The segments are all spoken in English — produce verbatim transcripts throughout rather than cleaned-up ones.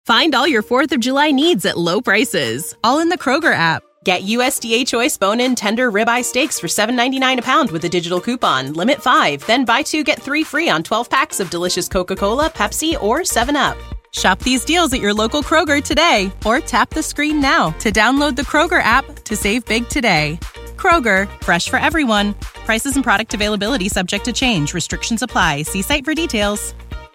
Find all your fourth of July needs at low prices, all in the Kroger app. Get U S D A Choice bone-in tender ribeye steaks for seven ninety-nine a pound with a digital coupon. Limit five. Then buy two, get three free on twelve packs of delicious Coca-Cola, Pepsi, or seven up. Shop these deals at your local Kroger today, or tap the screen now to download the Kroger app to save big today. Kroger, fresh for everyone. Prices and product availability subject to change. Restrictions apply. See site for details.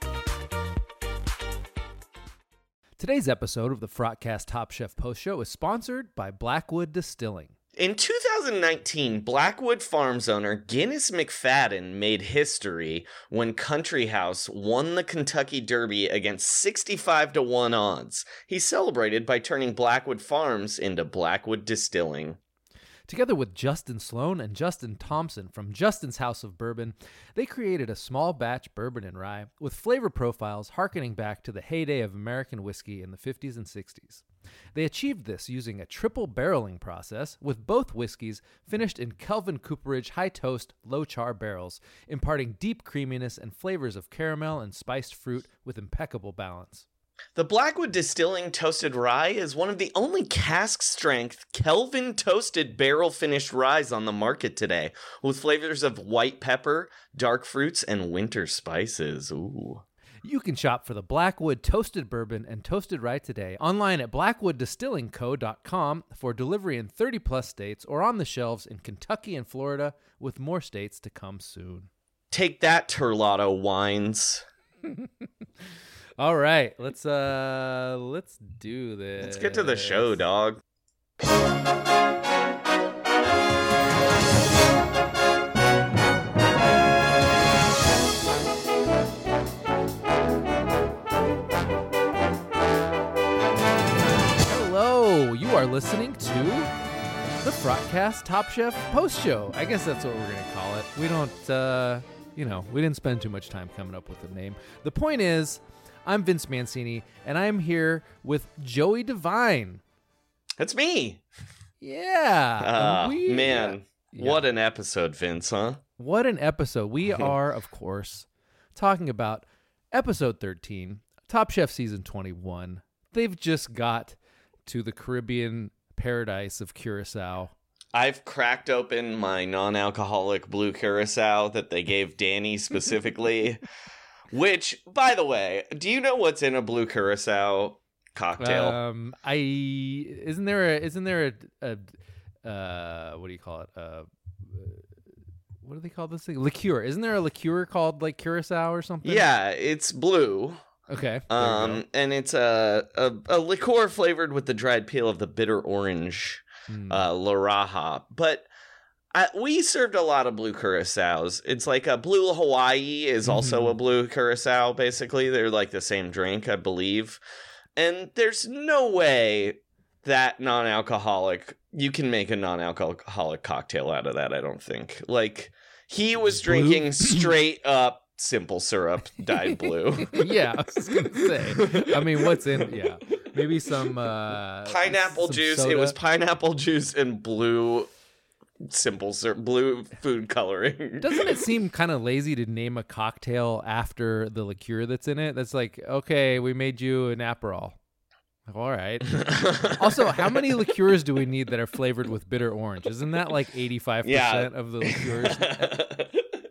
Today's episode of the Frotcast Top Chef Post Show is sponsored by Blackwood Distilling. In two thousand nineteen, Blackwood Farms owner Guinness McFadden made history when Country House won the Kentucky Derby against sixty-five to one odds. He celebrated by turning Blackwood Farms into Blackwood Distilling. Together with Justin Sloan and Justin Thompson from Justin's House of Bourbon, they created a small batch bourbon and rye with flavor profiles harkening back to the heyday of American whiskey in the fifties and sixties. They achieved this using a triple barreling process, with both whiskeys finished in Kelvin Cooperage high toast, low char barrels, imparting deep creaminess and flavors of caramel and spiced fruit with impeccable balance. The Blackwood Distilling Toasted Rye is one of the only cask-strength, Kelvin-toasted barrel-finished ryes on the market today, with flavors of white pepper, dark fruits, and winter spices. Ooh. You can shop for the Blackwood Toasted Bourbon and Toasted Rye today online at blackwood distilling co dot com for delivery in thirty plus states or on the shelves in Kentucky and Florida, with more states to come soon. Take that, Terlato Wines. All right, let's uh let's do this. Let's get to the show, dog. Hello, you are listening to the Frotcast Top Chef Post Show. I guess that's what we're going to call it. We don't uh you know, we didn't spend too much time coming up with a name. The point is, I'm Vince Mancini, and I'm here with Joey Devine. That's me. Yeah. Uh, we, man, yeah. What an episode, Vince, huh? What an episode. We are, of course, talking about episode thirteen, Top Chef Season twenty-one. They've just got to the Caribbean paradise of Curacao. I've cracked open my non-alcoholic blue Curacao that they gave Danny specifically. Which, by the way, do you know what's in a blue Curacao cocktail? Um, I isn't there a isn't there a, a uh what do you call it? Uh, what do they call this thing? Liqueur. Isn't there a liqueur called like Curacao or something? Yeah, it's blue. Okay. Um, and it's a, a a liqueur flavored with the dried peel of the bitter orange, mm. uh, La Raja. But I, we served a lot of blue Curaçaos. It's like a blue Hawaii is also mm-hmm. a blue Curacao, basically. They're like the same drink, I believe. And there's no way that non-alcoholic, you can make a non-alcoholic cocktail out of that, I don't think. Like, he was drinking straight up simple syrup dyed blue. Yeah, I was going to say. I mean, what's in, yeah. Maybe some... Uh, pineapple some juice. soda. It was pineapple juice and blue... simple syrup, blue food coloring. Doesn't it seem kind of lazy to name a cocktail after the liqueur that's in it? That's like, okay, we made you an Aperol. All right. Also, how many liqueurs do we need that are flavored with bitter orange? Isn't that like eighty-five percent yeah. of the liqueurs?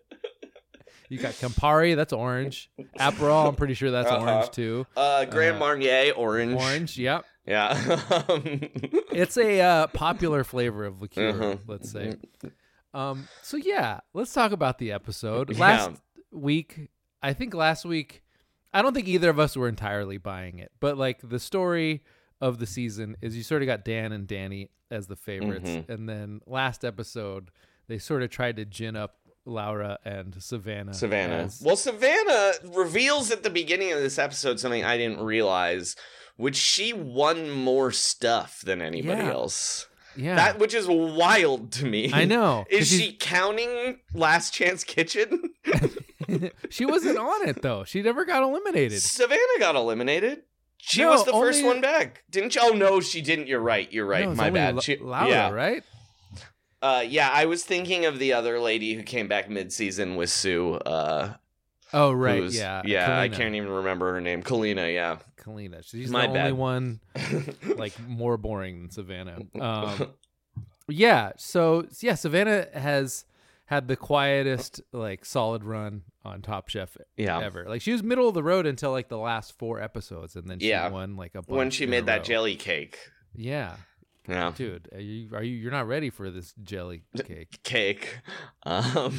You got Campari, that's orange. Aperol, I'm pretty sure that's uh-huh. orange too. Uh, Grand uh, Marnier, orange. Orange, yep. Yeah. It's a uh, popular flavor of liqueur, uh-huh. let's say. Um, so yeah, let's talk about the episode. Last yeah. week, I think last week, I don't think either of us were entirely buying it, but like the story of the season is you sort of got Dan and Danny as the favorites. Mm-hmm. And then last episode, they sort of tried to gin up Laura and Savannah. Savannah. As... Well, Savannah reveals at the beginning of this episode something I didn't realize, which she won more stuff than anybody yeah. else. Yeah. That which is wild to me. I know. Is she counting Last Chance Kitchen? She wasn't on it though. She never got eliminated. Savannah got eliminated. She no, was the only... first one back. Didn't she? Oh no, she didn't. You're right. You're right. No, My bad. L- she, Laura, yeah. right? Uh, yeah, I was thinking of the other lady who came back mid-season with Sue. Uh, Oh, right. Yeah. Yeah, Kalina. I can't even remember her name. Kalina, yeah. Kalina. She's My the bad. only one like more boring than Savannah. Um, yeah. So yeah, Savannah has had the quietest like solid run on Top Chef Yeah. ever. Like she was middle of the road until like the last four episodes, and then she Yeah. won like a bunch When she in made a that row. jelly cake. Yeah. Yeah. Dude, are you are you you're not ready for this jelly cake? Cake. Um,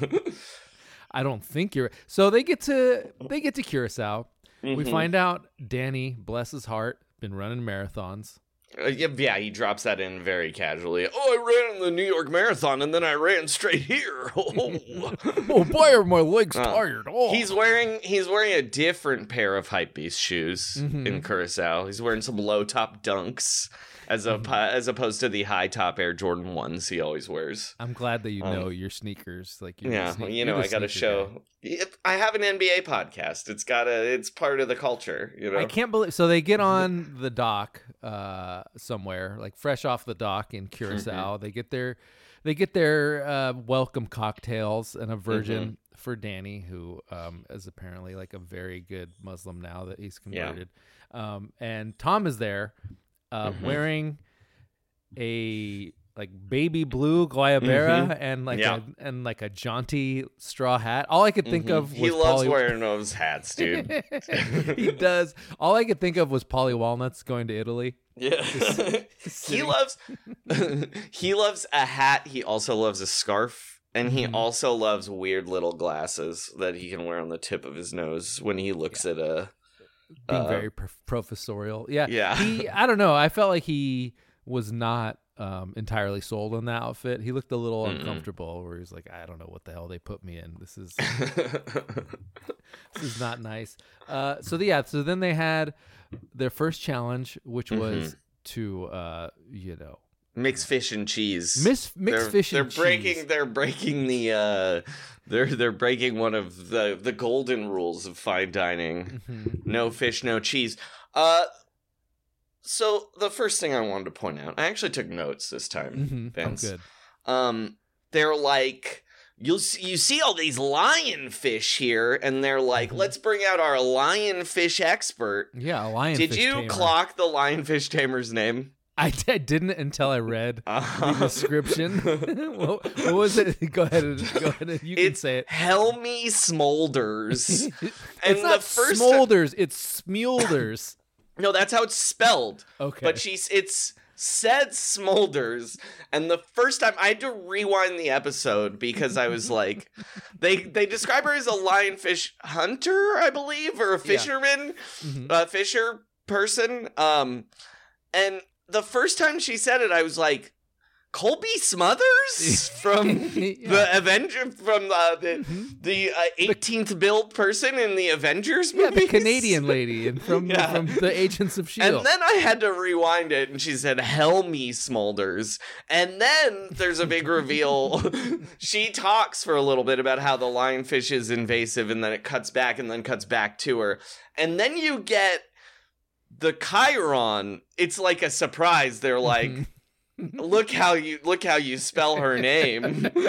I don't think you're. So they get to they get to Curacao. We mhm. find out Danny, bless his heart, been running marathons. Uh, yeah, yeah, he drops that in very casually. Oh, I ran in the New York Marathon and then I ran straight here. Oh, Oh, boy, are my legs Oh. tired. Oh. He's wearing he's wearing a different pair of Hypebeast shoes Mhm. in Curacao. He's wearing some low top dunks as a Mm-hmm. as opposed to the high top Air Jordan ones he always wears. I'm glad that you Um, know your sneakers. Like you're the Yeah, sneak- you you're know, the I got to sneaker guy. show. If I have an N B A podcast. It's got to it's part of the culture, you know. I can't believe. So they get on the dock uh, somewhere, like fresh off the dock in Curacao. Mm-hmm. They get their, they get their uh, welcome cocktails and a virgin Mm-hmm. for Danny, who um, is apparently like a very good Muslim now that he's Yeah. converted. Um, and Tom is there, uh, Mhm. wearing a like baby blue guayabera Mhm. and like Yeah. a and like a jaunty straw hat. All I could think Mhm. of was he loves Polly- wearing those hats, dude. he does. All I could think of was Polly Walnuts going to Italy. Yeah. he sitting- loves he loves a hat. He also loves a scarf, and he Mhm. also loves weird little glasses that he can wear on the tip of his nose when he looks at a Being uh, very prof- professorial. Yeah. Yeah. He, I don't know. I felt like he was not um, entirely sold on that outfit. He looked a little Mm-mm. uncomfortable where he's like, I don't know what the hell they put me in. This is this is not nice. Uh, so the, yeah, so then they had their first challenge, which was Mm-hmm. to uh, you know, mixed fish and cheese. Miss mixed they're, fish they're and breaking cheese. they're breaking the uh they're they're breaking one of the the golden rules of fine dining. Mhm. No fish, no cheese. Uh so the first thing I wanted to point out, I actually took notes this time, Mhm. Oh, Vince. good. Um they're like You'll see, you see all these lionfish here, and they're like, Mhm. let's bring out our lionfish expert. Yeah, a lionfish Did you tamer. clock the lionfish tamer's name? I, I didn't until I read the Uh, description. what, what was it? Go ahead. And, go ahead. And you can It's say it. Helmy Smolders. it's And not the first- smolders. It's smulders. No, that's how it's spelled. Okay. But she's it's said Smolders, and the first time I had to rewind the episode because I was like, they they describe her as a lionfish hunter, I believe, or a fisherman, Mhm. a fisher person. Um, and the first time she said it, I was like, Colby Smothers from Yeah. the Avenger from uh, the Mhm. the uh, eighteenth build person in the Avengers Yeah, movies. the Canadian lady and from Yeah. from the Agents of Shield. And then I had to rewind it, and she said, Helmy Smolders. And then there's a big reveal. She talks for a little bit about how the lionfish is invasive, and then it cuts back and then cuts back to her. And then you get the Chiron. It's like a surprise. They're like, Mhm. look how you look how you spell her name.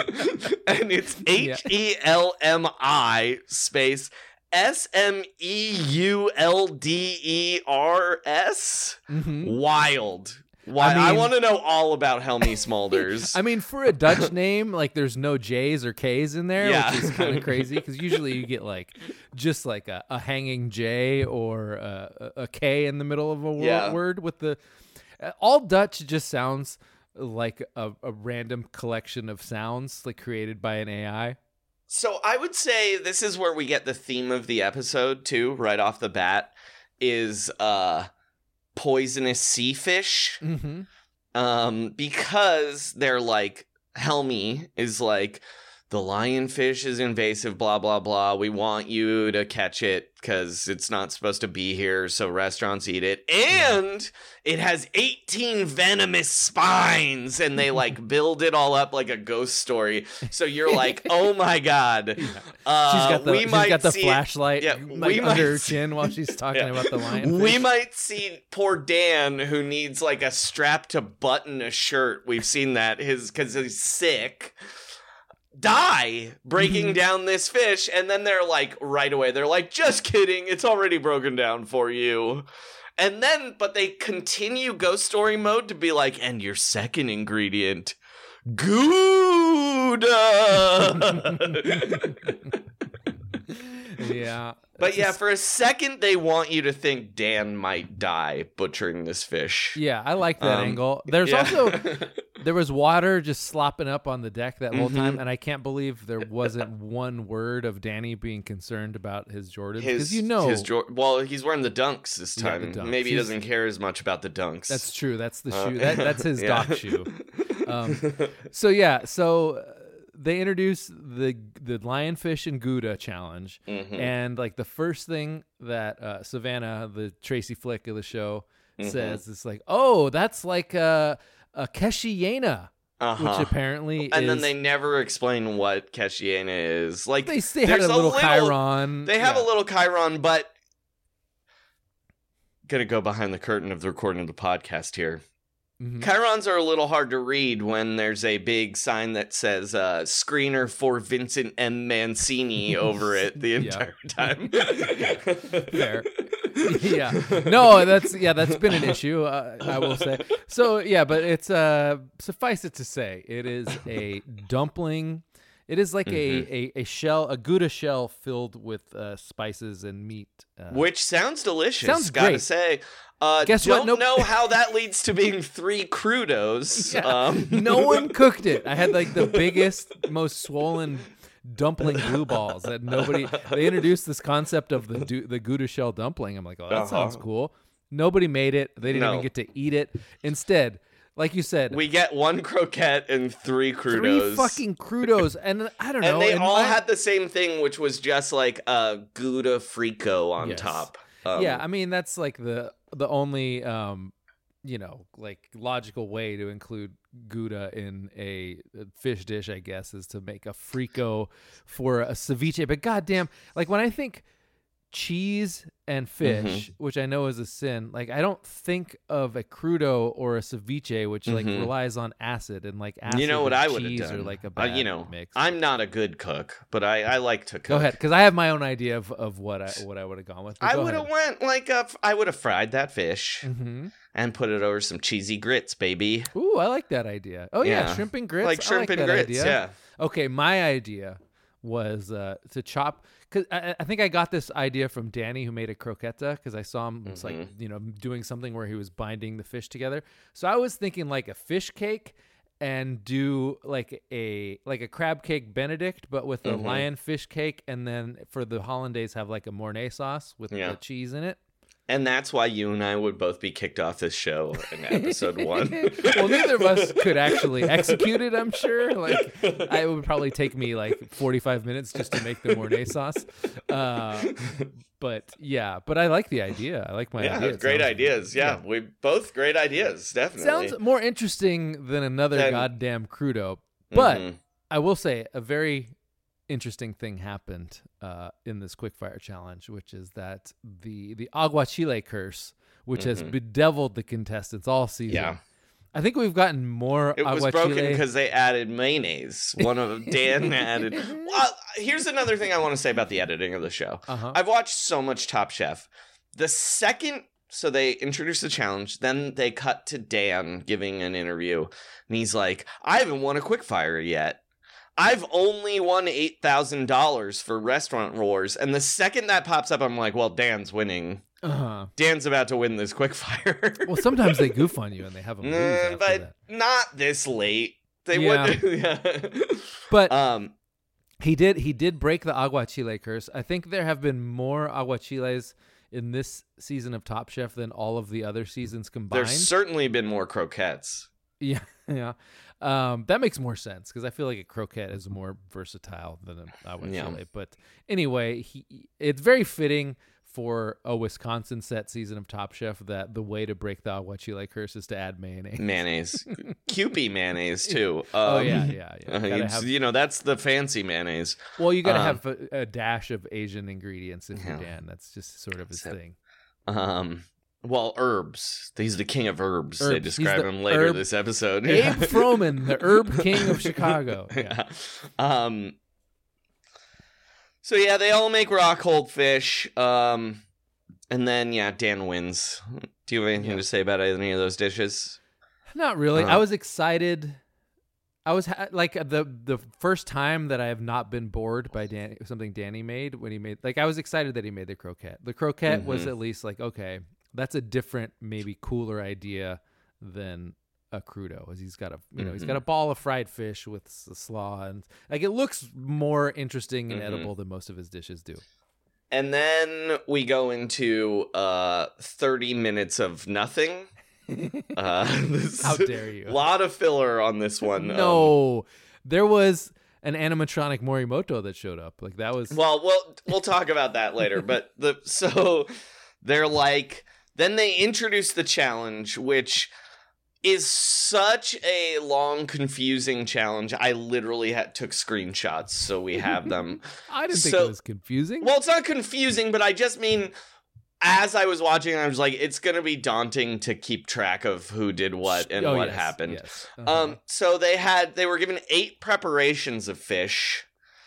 And it's Yeah. H E L M I space S M E U L D E R S. Mhm. Wild. Why? I I, mean- want to know all about Helmy Smolders. I mean, for a Dutch name, like there's no J's or K's in there, Yeah. which is kind of crazy because usually you get like just like a, a hanging J or a, a a K in the middle of a wor- Yeah. word. With the uh, all Dutch just sounds like a, a random collection of sounds like created by an A I. So I would say this is where we get the theme of the episode too, right off the bat, is uh poisonous sea fish. Mm-hmm. Um, because they're like, Helmy is like, the lionfish is invasive, blah, blah, blah. We want you to catch it because it's not supposed to be here, so restaurants eat it. And it has eighteen venomous spines, and they like build it all up like a ghost story. So you're like, oh my God. Uh, She's got the, we she's might got the see flashlight yeah, like we under might her see- chin while she's talking Yeah. about the lionfish. We might see poor Dan, who needs like a strap to button a shirt. We've seen that his because he's sick. die breaking down this fish, and then they're like, right away, they're like, just kidding, it's already broken down for you. And then, but they continue ghost story mode to be like, and your second ingredient, Gouda. Yeah. But yeah, for a second, they want you to think Dan might die butchering this fish. Yeah, I like that Um, angle. There's yeah. also, there was water just slopping up on the deck that whole Mhm. time, and I can't believe there wasn't one word of Danny being concerned about his Jordans. Because His, you know. his Jor- well, he's wearing the dunks this Yeah, time. the dunks. Maybe he He's- doesn't care as much about the dunks. That's true. That's the Uh, shoe. That, that's his yeah. dock shoe. Um, so yeah, so uh, they introduced the the lionfish and Gouda challenge, Mhm. and like the first thing that uh, Savannah, the Tracy Flick of the show, Mhm. says is like, "Oh, that's like a a Keshiena," Uh-huh. which apparently and is. then they never explain what Keshiena is. Like they they had a there's little, Chiron. They have yeah. a little Chiron, but gonna go behind the curtain of the recording of the podcast here. Mhm. Chirons are a little hard to read when there's a big sign that says uh, "Screener for Vincent M. Mancini" over it the Yeah. entire time. Fair. Yeah. No, that's yeah, that's been an issue, uh, I will say. So, yeah, but it's uh suffice it to say, it is a dumpling. It is like Mm-hmm. a, a a shell, a Gouda shell filled with uh, spices and meat. Uh, Which sounds delicious. Sounds gotta great. say. Uh, Guess what? don't Nope. know how that leads to being three crudos. Yeah. Um, No one cooked it. I had like the biggest, most swollen dumpling blue balls that nobody. They introduced this concept of the du- the Gouda shell dumpling. I'm like, oh, that Uh-huh. sounds cool. Nobody made it. They didn't No. even get to eat it. Instead, like you said, we get one croquette and three crudos. three fucking crudos, and I don't know. And they in all my- had the same thing, which was just like a Gouda Frico on Yes. top. Um, yeah, I mean that's like the the only um you know like logical way to include Gouda in a fish dish, I guess, is to make a frico for a ceviche. But goddamn, like when I think cheese and fish, Mm-hmm. which I know is a sin, like I don't think of a crudo or a ceviche, which like Mhm. relies on acid and like acid you know what and I would have cheese done? or like a Uh, bad you know, mix. I'm not a good cook, but I, I like to cook. Go ahead, because I have my own idea of, of what I what I would have gone with. but I go would have ahead. went like a, I would have fried that fish Mm-hmm. and put it over some cheesy grits, baby. Ooh, I like that idea. Oh yeah, Yeah. shrimp and grits. Like I shrimp and that grits, idea. yeah. Okay, my idea was uh, to chop. Cause I, I think I got this idea from Danny, who made a croqueta, because I saw him it's like Mm-hmm. you know doing something where he was binding the fish together. So I was thinking like a fish cake and do like a like a crab cake Benedict, but with a Mhm. lion fish cake, and then for the hollandaise have like a Mornay sauce with Yeah. the cheese in it. And that's why you and I would both be kicked off this show in episode one. Well, neither of us could actually execute it, I'm sure. Like, I, it would probably take me like forty-five minutes just to make the Mornay sauce. Uh, but yeah, but I like the idea. I like my yeah, idea. It great sounds- ideas. Yeah, we both great ideas, definitely. Sounds more interesting than another Then- goddamn crudo. But Mhm. I will say a very interesting thing happened uh, in this quickfire challenge, which is that the the aguachile curse, which has Mhm. bedeviled the contestants all season. Yeah. I think we've gotten more It was aguachile. broken because they added mayonnaise. One of Dan added. Well, here's another thing I want to say about the editing of the show. Uh-huh. I've watched so much Top Chef. The second, so they introduce the challenge, then they cut to Dan giving an interview, and he's like, "I haven't won a quickfire yet. I've only won eight thousand dollars for Restaurant Wars." And the second that pops up, I'm like, well, Dan's winning. Uh-huh. Dan's about to win this quickfire. Well, sometimes they goof on you and they have them lose Mm, after but that. not this late. They Yeah. would. yeah. But um, he did he did break the aguachile curse. I think there have been more aguachiles in this season of Top Chef than all of the other seasons combined. there's certainly been more croquettes. Yeah, yeah. Um, that makes more sense because I feel like a croquette is more versatile than an aguachile. Yeah. But anyway, he it's very fitting for a Wisconsin set season of Top Chef that the way to break the aguachile curse is to add mayonnaise. Mayonnaise. Kewpie mayonnaise, too. Um, Oh yeah, yeah, yeah. uh, Gotta it's- have- you know, that's the fancy mayonnaise. well, you got to um, have a, a dash of Asian ingredients in your yeah. Dan. That's just sort of his So- thing. Um, Well, herbs. He's the king of herbs. Herbs. They describe the him later herb- this episode. Abe Froman, the herb king of Chicago. Yeah. yeah. Um. So yeah, they all make raw cold fish. Um, and then yeah, Dan wins. Do you have anything Yeah. to say about any of those dishes? Not really. Uh, I was excited. I was ha- like the the first time that I have not been bored by Dan- something Danny made when he made like I was excited that he made the croquette. The croquette Mm-hmm. was at least like, okay, that's a different, maybe cooler idea than a crudo. As he's got a you know Mm-hmm. he's got a ball of fried fish with s- slaw, and like it looks more interesting and Mm-hmm. edible than most of his dishes do. And then we go into uh thirty minutes of nothing. Uh, this, How dare you? A lot of filler on this one. Um, No, there was an animatronic Morimoto that showed up. Like that was well, we'll we'll talk about that later. But the so they're like then they introduce the challenge, which is such a long, confusing challenge. I literally had, took screenshots, so we have them. I didn't think So- it was confusing. Well, it's not confusing, but I just mean. As I was watching, I was like, it's going to be daunting to keep track of who did what and Oh, what yes, happened. yes. Uh-huh. Um, so they had, they were given eight preparations of fish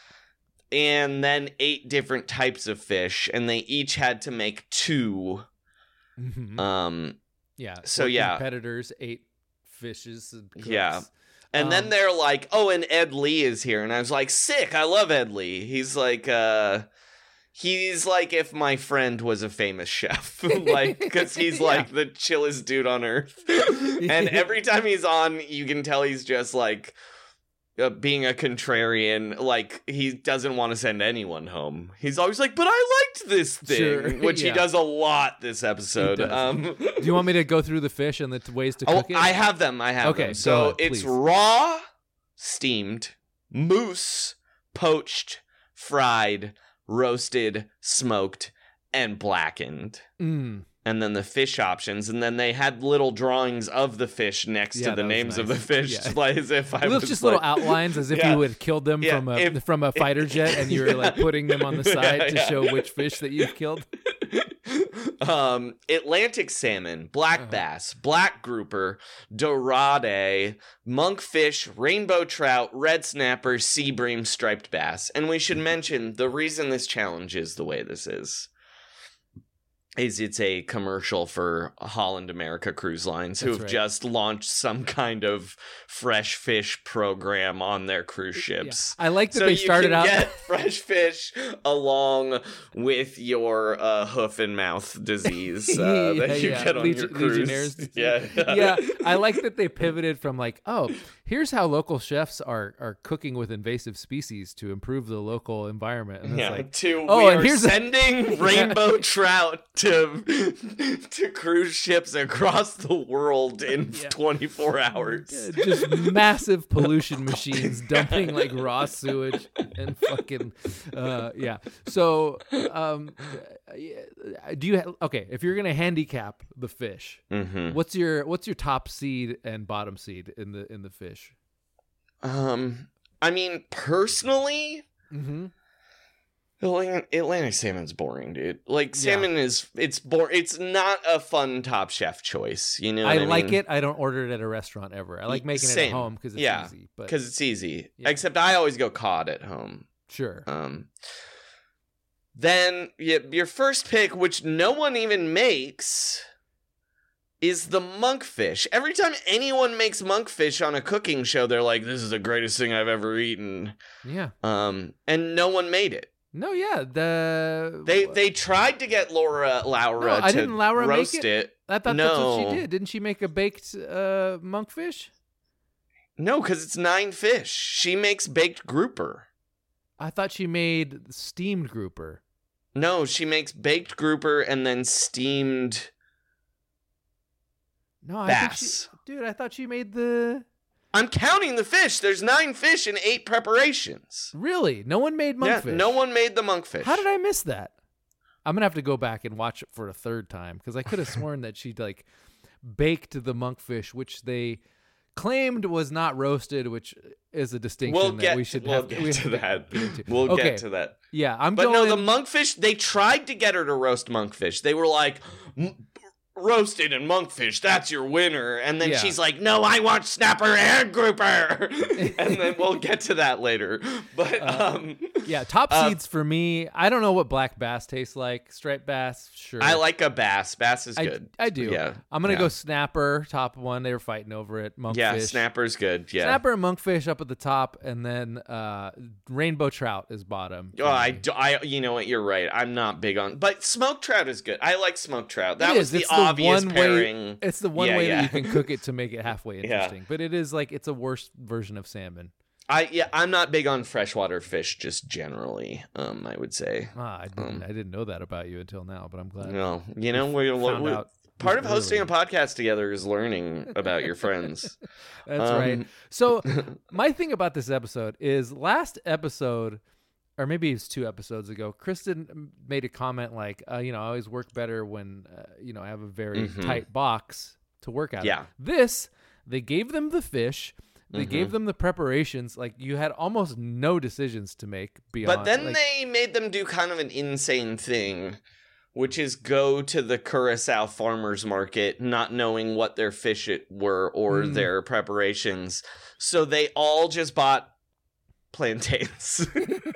and then eight different types of fish, and they each had to make two. Mhm. Um, yeah. so four yeah. competitors, eight fishes. And cooks. Yeah. and Um, then they're like, oh, and Ed Lee is here. And I was like, sick. I love Ed Lee. He's like, uh, he's like if my friend was a famous chef, like, because he's Yeah. like the chillest dude on earth. And every time he's on, you can tell he's just like uh, being a contrarian. Like, he doesn't want to send anyone home. He's always like, but I liked this thing, Sure, which yeah. he does a lot this episode. does. Um, Do you want me to go through the fish and the t- ways to oh, cook it? I have them. I have Okay, them. go So ahead, it's please. raw, steamed, moose, poached, fried, roasted, smoked, and blackened. Mm. And then the fish options, and then they had little drawings of the fish next Yeah, to the that was names of the nice. fish, Yeah. like as if I Little- was just like, little outlines as if Yeah. you had killed them Yeah, from a if- from a fighter jet, and you were like putting them on the side Yeah, to yeah. show which fish that you've killed. um, Atlantic salmon, black Uh-huh. bass, black grouper, dorade, monkfish, rainbow trout, red snapper, sea bream, striped bass. And we should mention the reason this challenge is the way this is. Is it's a commercial for Holland America Cruise Lines, who That's have right. just launched some kind of fresh fish program on their cruise ships. I like that So they you started can out. get fresh fish along with your uh, hoof and mouth disease uh, that Yeah, you yeah. get on Leg- your cruise. Legionnaires disease. Yeah, yeah, I like that they pivoted from like, oh, here's how local chefs are are cooking with invasive species to improve the local environment. And it's Yeah, like, to oh, we and are here's a- sending rainbow trout to to cruise ships across the world in Yeah. twenty-four hours. Yeah, just massive pollution machines dumping like raw sewage and fucking uh yeah so um do you ha- okay if you're gonna handicap the fish, Mm-hmm. what's your what's your top seed and bottom seed in the in the fish? Um, I mean, personally, Mm-hmm. Atlantic, Atlantic salmon's boring, dude. Like, salmon is, it's boring. It's not a fun Top Chef choice, you know what I I, like mean? it. I don't order it at a restaurant ever. I like making it at Same. home because it's Yeah, easy. But Because it's easy. Yeah. Except I always go cod at home. sure. Um, then y- your first pick, which no one even makes, is the monkfish. Every time anyone makes monkfish on a cooking show, they're like, this is the greatest thing I've ever eaten. Yeah. Um, and no one made it. No. Yeah. The They they tried to get Laura Laura No, I to didn't Laura make roast it. it. I thought that's what No. she did. Didn't she make a baked uh, monkfish? No, because it's nine fish. She makes baked grouper. I thought she made steamed grouper. No, she makes baked grouper and then steamed No, I bass. think she, dude, I thought she made the. I'm counting the fish. There's nine fish and eight preparations. Really? No one made monkfish. Yeah, no one made the monkfish. How did I miss that? I'm gonna have to go back and watch it for a third time because I could have sworn that she like baked the monkfish, which they claimed was not roasted, which is a distinction We'll that get, we should we'll have get we to have that. get into. We'll Okay. get to that. Yeah, I'm But going. no, the monkfish, they tried to get her to roast monkfish. They were like, "M- roasted and monkfish, that's your winner. And then Yeah. she's like, no, I want snapper and grouper. And then we'll get to that later. But Uh, um, Yeah, top uh, seeds for me. I don't know what black bass tastes like. Striped bass, sure. I like a bass. Bass is I, good. I do. Yeah. I'm gonna yeah. go snapper, top one. They were fighting over it. Monkfish. Yeah, snapper's good. Yeah. Snapper and monkfish up at the top, and then uh, rainbow trout is bottom. Oh, I, do, I, you know what? You're right. I'm not big on, but smoked trout is good. I like smoked trout. That It was is. the It's obvious one pairing. Way, it's the one Yeah, way yeah. that you can cook it to make it halfway Yeah. interesting. But it is like it's a worse version of salmon. I yeah, I'm not big on freshwater fish, just generally. Um, I would say. Ah, I didn't. Um, I didn't know that about you until now, but I'm glad. No, you know we're, Found we're out part of this hosting a early. podcast together is learning about your friends. That's Um, right. So my thing about this episode is last episode, or maybe it's two episodes ago, Kristen made a comment like, uh, you know, I always work better when, uh, you know, I have a very Mhm. tight box to work out of. Yeah. This, they gave them the fish. They Mhm. gave them the preparations. Like, you had almost no decisions to make beyond. But then like, they made them do kind of an insane thing, which is go to the Curacao farmers market not knowing what their fish it were or Mm. their preparations. So they all just bought plantains.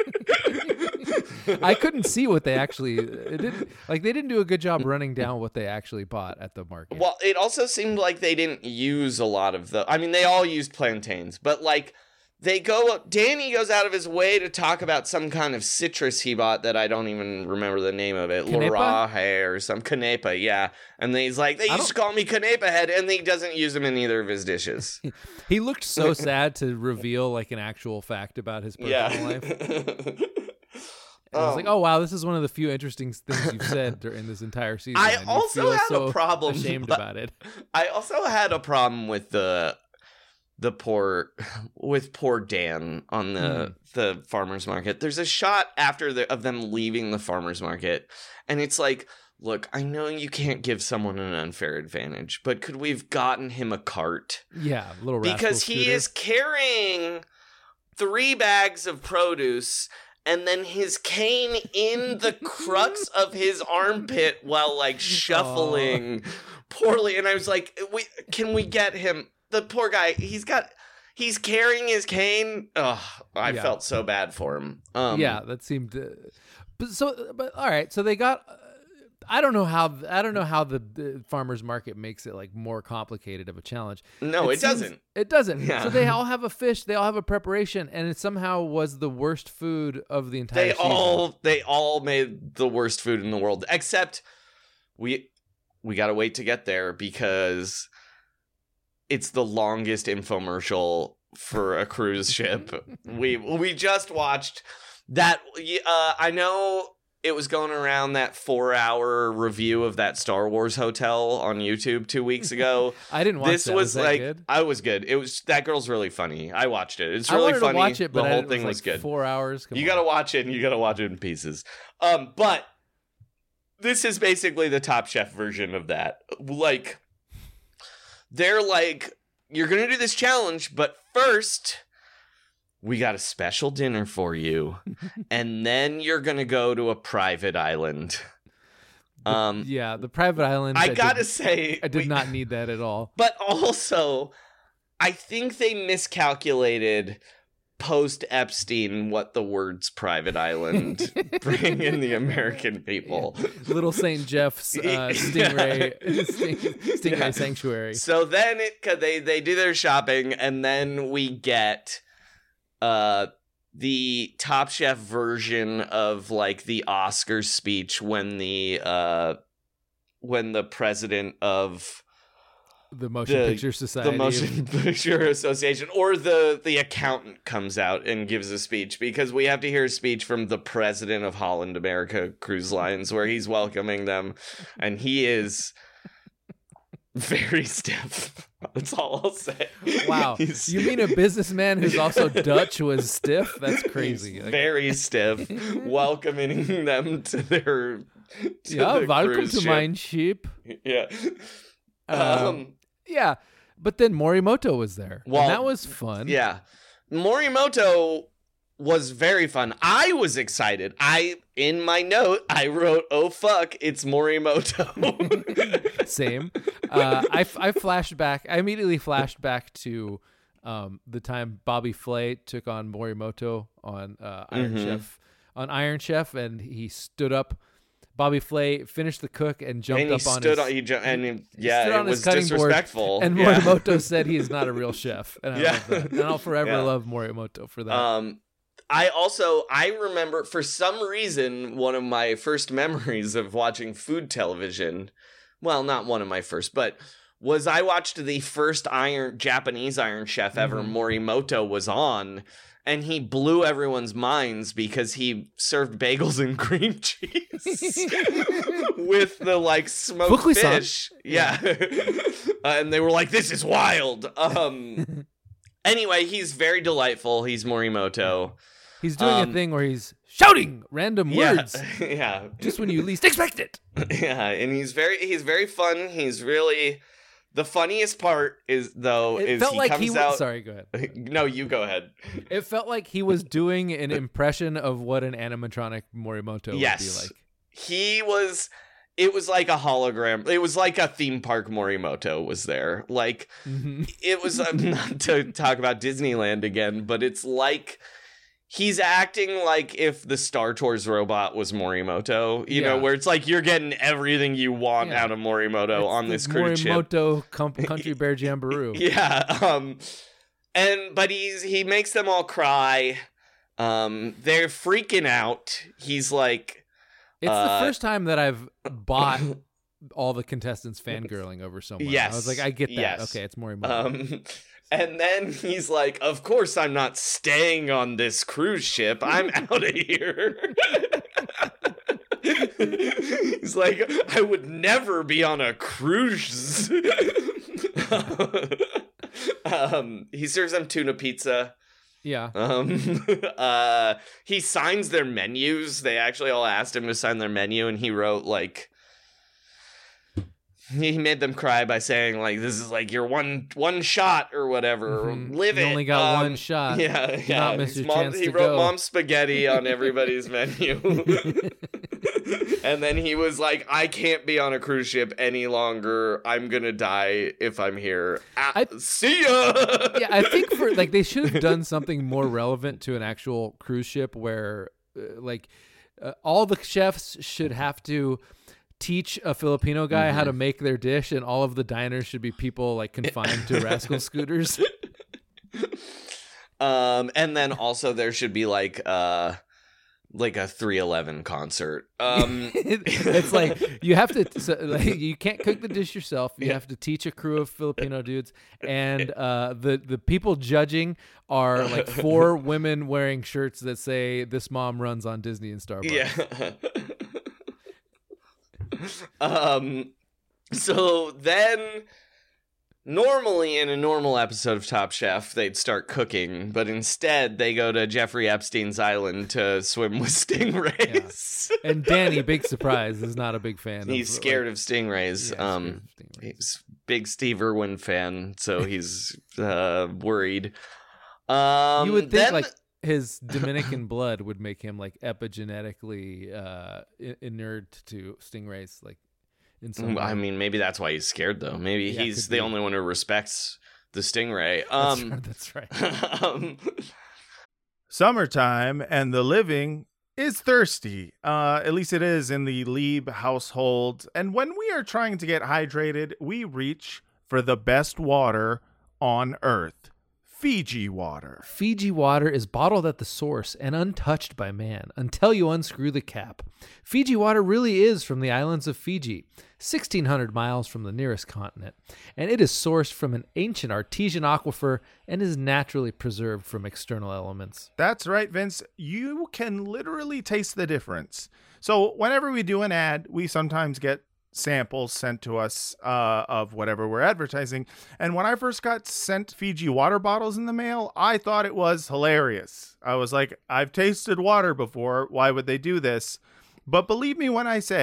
I couldn't see what they actually it didn't like. They didn't do a good job running down what they actually bought at the market. Well, it also seemed like they didn't use a lot of the. I mean, they all used plantains, but like they go. Danny goes out of his way to talk about some kind of citrus he bought that I don't even remember the name of it, Canepa? Loraje or some Canepa, yeah. And then he's like, they I used to call me Canepa head, and he doesn't use them in either of his dishes. He looked so sad to reveal like an actual fact about his personal yeah. life. And I was like, oh wow, this is one of the few interesting things you've said during this entire season. I and you also feel had so a problem ashamed but- about it. I also had a problem with the the poor with poor Dan on the Mm. the farmers market. There's a shot after the, of them leaving the farmers market, and it's like, look, I know you can't give someone an unfair advantage, but could we have gotten him a cart? Yeah, little rascal Because he scooter. is carrying three bags of produce and then his cane in the crux of his armpit while like shuffling poorly. And I was like, we, can we get him? The poor guy, he's got, he's carrying his cane. Oh, I Yeah. felt so bad for him. Um, yeah, that seemed. Uh, but so, but all right. So they got. Uh, I don't know how. I don't know how the, the farmers market makes it like more complicated of a challenge. No, it, seems- doesn't. It doesn't. Yeah. So they all have a fish. They all have a preparation, and it somehow was the worst food of the entire They season. all, they all made the worst food in the world, except we, we got to wait to get there because it's the longest infomercial for a cruise ship. we we just watched that. Uh, I know it was going around that four-hour review of that Star Wars hotel on YouTube two weeks ago. I didn't watch this that. was, Was that like good? I was good. It was that girl's really funny. I watched it. It's I really wanted funny. to watch it, but the I whole didn't- thing it was, was, good. like Four hours. Come You on. gotta watch it, and you gotta watch it in pieces. Um, but this is basically the Top Chef version of that. Like, they're like, you're gonna do this challenge, but first, we got a special dinner for you, and then you're gonna go to a private island. Um, Yeah, the private island. I gotta did, say, I did we- not need that at all. But also, I think they miscalculated post Epstein what the words private island bring in the American people. Little Saint Jeff's uh, Stingray, Sting, Stingray Yeah. Sanctuary. So then it they they do their shopping, and then we get uh the Top Chef version of like the Oscar speech when the uh when the president of The Motion the- Picture Society. the Motion Picture Association or the the accountant comes out and gives a speech, because we have to hear a speech from the president of Holland America Cruise Lines where he's welcoming them, and he is very stiff. That's all I'll say. Wow. He's- You mean a businessman who's also Dutch was stiff? That's crazy. he's Like, very stiff, welcoming them to their to yeah, the welcome cruise to ship. mine ship. Yeah. Um, Um, Yeah, but then Morimoto was there. Well, and that was fun. Yeah. Morimoto was very fun. I was excited. I in my note I wrote, "Oh fuck, it's Morimoto." Same. Uh, I I flashed back. I immediately flashed back to um, the time Bobby Flay took on Morimoto on uh, Iron Mm-hmm. Chef on Iron Chef, and he stood up. Bobby Flay finished the cook and jumped and he up on stood his. on, he ju- and he, he yeah, stood it on his was cutting board, disrespectful. and yeah. Morimoto said he is not a real chef, and I Yeah. love that. And I'll forever Yeah. love Morimoto for that. Um, I also I remember for some reason one of my first memories of watching food television. Well, not one of my first, but was I watched the first Iron Japanese Iron Chef ever. Mhm. Morimoto was on. And he blew everyone's minds because he served bagels and cream cheese with the like smoked Fukui-san. fish. Yeah. uh, and they were like, this is wild. Um, anyway, he's very delightful. He's Morimoto. He's doing um, a thing where he's shouting random Yeah. words yeah. just when you least expect it. Yeah. And he's very, he's very fun. He's really, the funniest part is though, It is felt he like comes he was. out. Sorry, go ahead. No, you go ahead. It felt like he was doing an impression of what an animatronic Morimoto Yes. would be like. He was, it was like a hologram. It was like a theme park Morimoto was there. Like, Mhm. it was, uh, not to talk about Disneyland again, but it's like, he's acting like if the Star Tours robot was Morimoto, you Yeah. know, where it's like you're getting everything you want Yeah. out of Morimoto It's on the this cruise ship. Morimoto com- Country Bear Jamboree. Yeah, um, and but he's he makes them all cry. Um, they're freaking out. He's like, It's Uh, the first time that I've bought all the contestants fangirling over someone. Yes, I was like, I get that. yes. Okay, it's Morimoto. um, and then he's like, "Of course, I'm not staying on this cruise ship. I'm out of here." He's like, "I would never be on a cruise." um, he serves them tuna pizza. yeah. Um, uh, he signs their menus. They actually all asked him to sign their menu, and he wrote like, he made them cry by saying like, "This is like your one one shot or whatever. Mhm. Live You it." only got Um, one shot. Yeah, Do yeah. not miss His your mom- chance he to wrote go. "Mom Spaghetti" on everybody's menu. And then he was like, "I can't be on a cruise ship any longer. I'm gonna die if I'm here. Ah, I- see ya." Yeah, I think for like they should have done something more relevant to an actual cruise ship where uh, like uh, all the chefs should have to teach a Filipino guy Mm-hmm. how to make their dish, and all of the diners should be people like confined to rascal scooters. Um, and then also there should be like uh like a three eleven concert. Um, It's like you have to so, like, you can't cook the dish yourself. You Yeah. have to teach a crew of Filipino dudes, and uh, the the people judging are like four women wearing shirts that say "This mom runs on Disney and Starbucks." yeah. um, so then normally in a normal episode of Top Chef, they'd start cooking, but instead they go to Jeffrey Epstein's island to swim with stingrays. And Danny, big surprise, is not a big fan. He's of, scared like, of stingrays. yeah, um, scared of stingrays. he's a big Steve Irwin fan, so he's uh, worried. Um, You would think then- like his Dominican blood would make him like epigenetically uh, i- inured to stingrays, like in some. I way. mean, maybe that's why he's scared, though. Maybe Yeah, he's could the be. only one who respects the stingray. That's Um, right, that's right. um, Summertime and the living is thirsty. Uh, at least it is in the Lieb household. And when we are trying to get hydrated, we reach for the best water on Earth, Fiji water. Fiji water is bottled at the source and untouched by man until you unscrew the cap. Fiji water really is from the islands of Fiji, sixteen hundred miles from the nearest continent, and it is sourced from an ancient artesian aquifer and is naturally preserved from external elements. That's right, Vince. You can literally taste the difference. So whenever we do an ad, we sometimes get samples sent to us uh, of whatever we're advertising. And when I first got sent Fiji water bottles in the mail, I thought it was hilarious. I was like, I've tasted water before. Why would they do this? But believe me when I say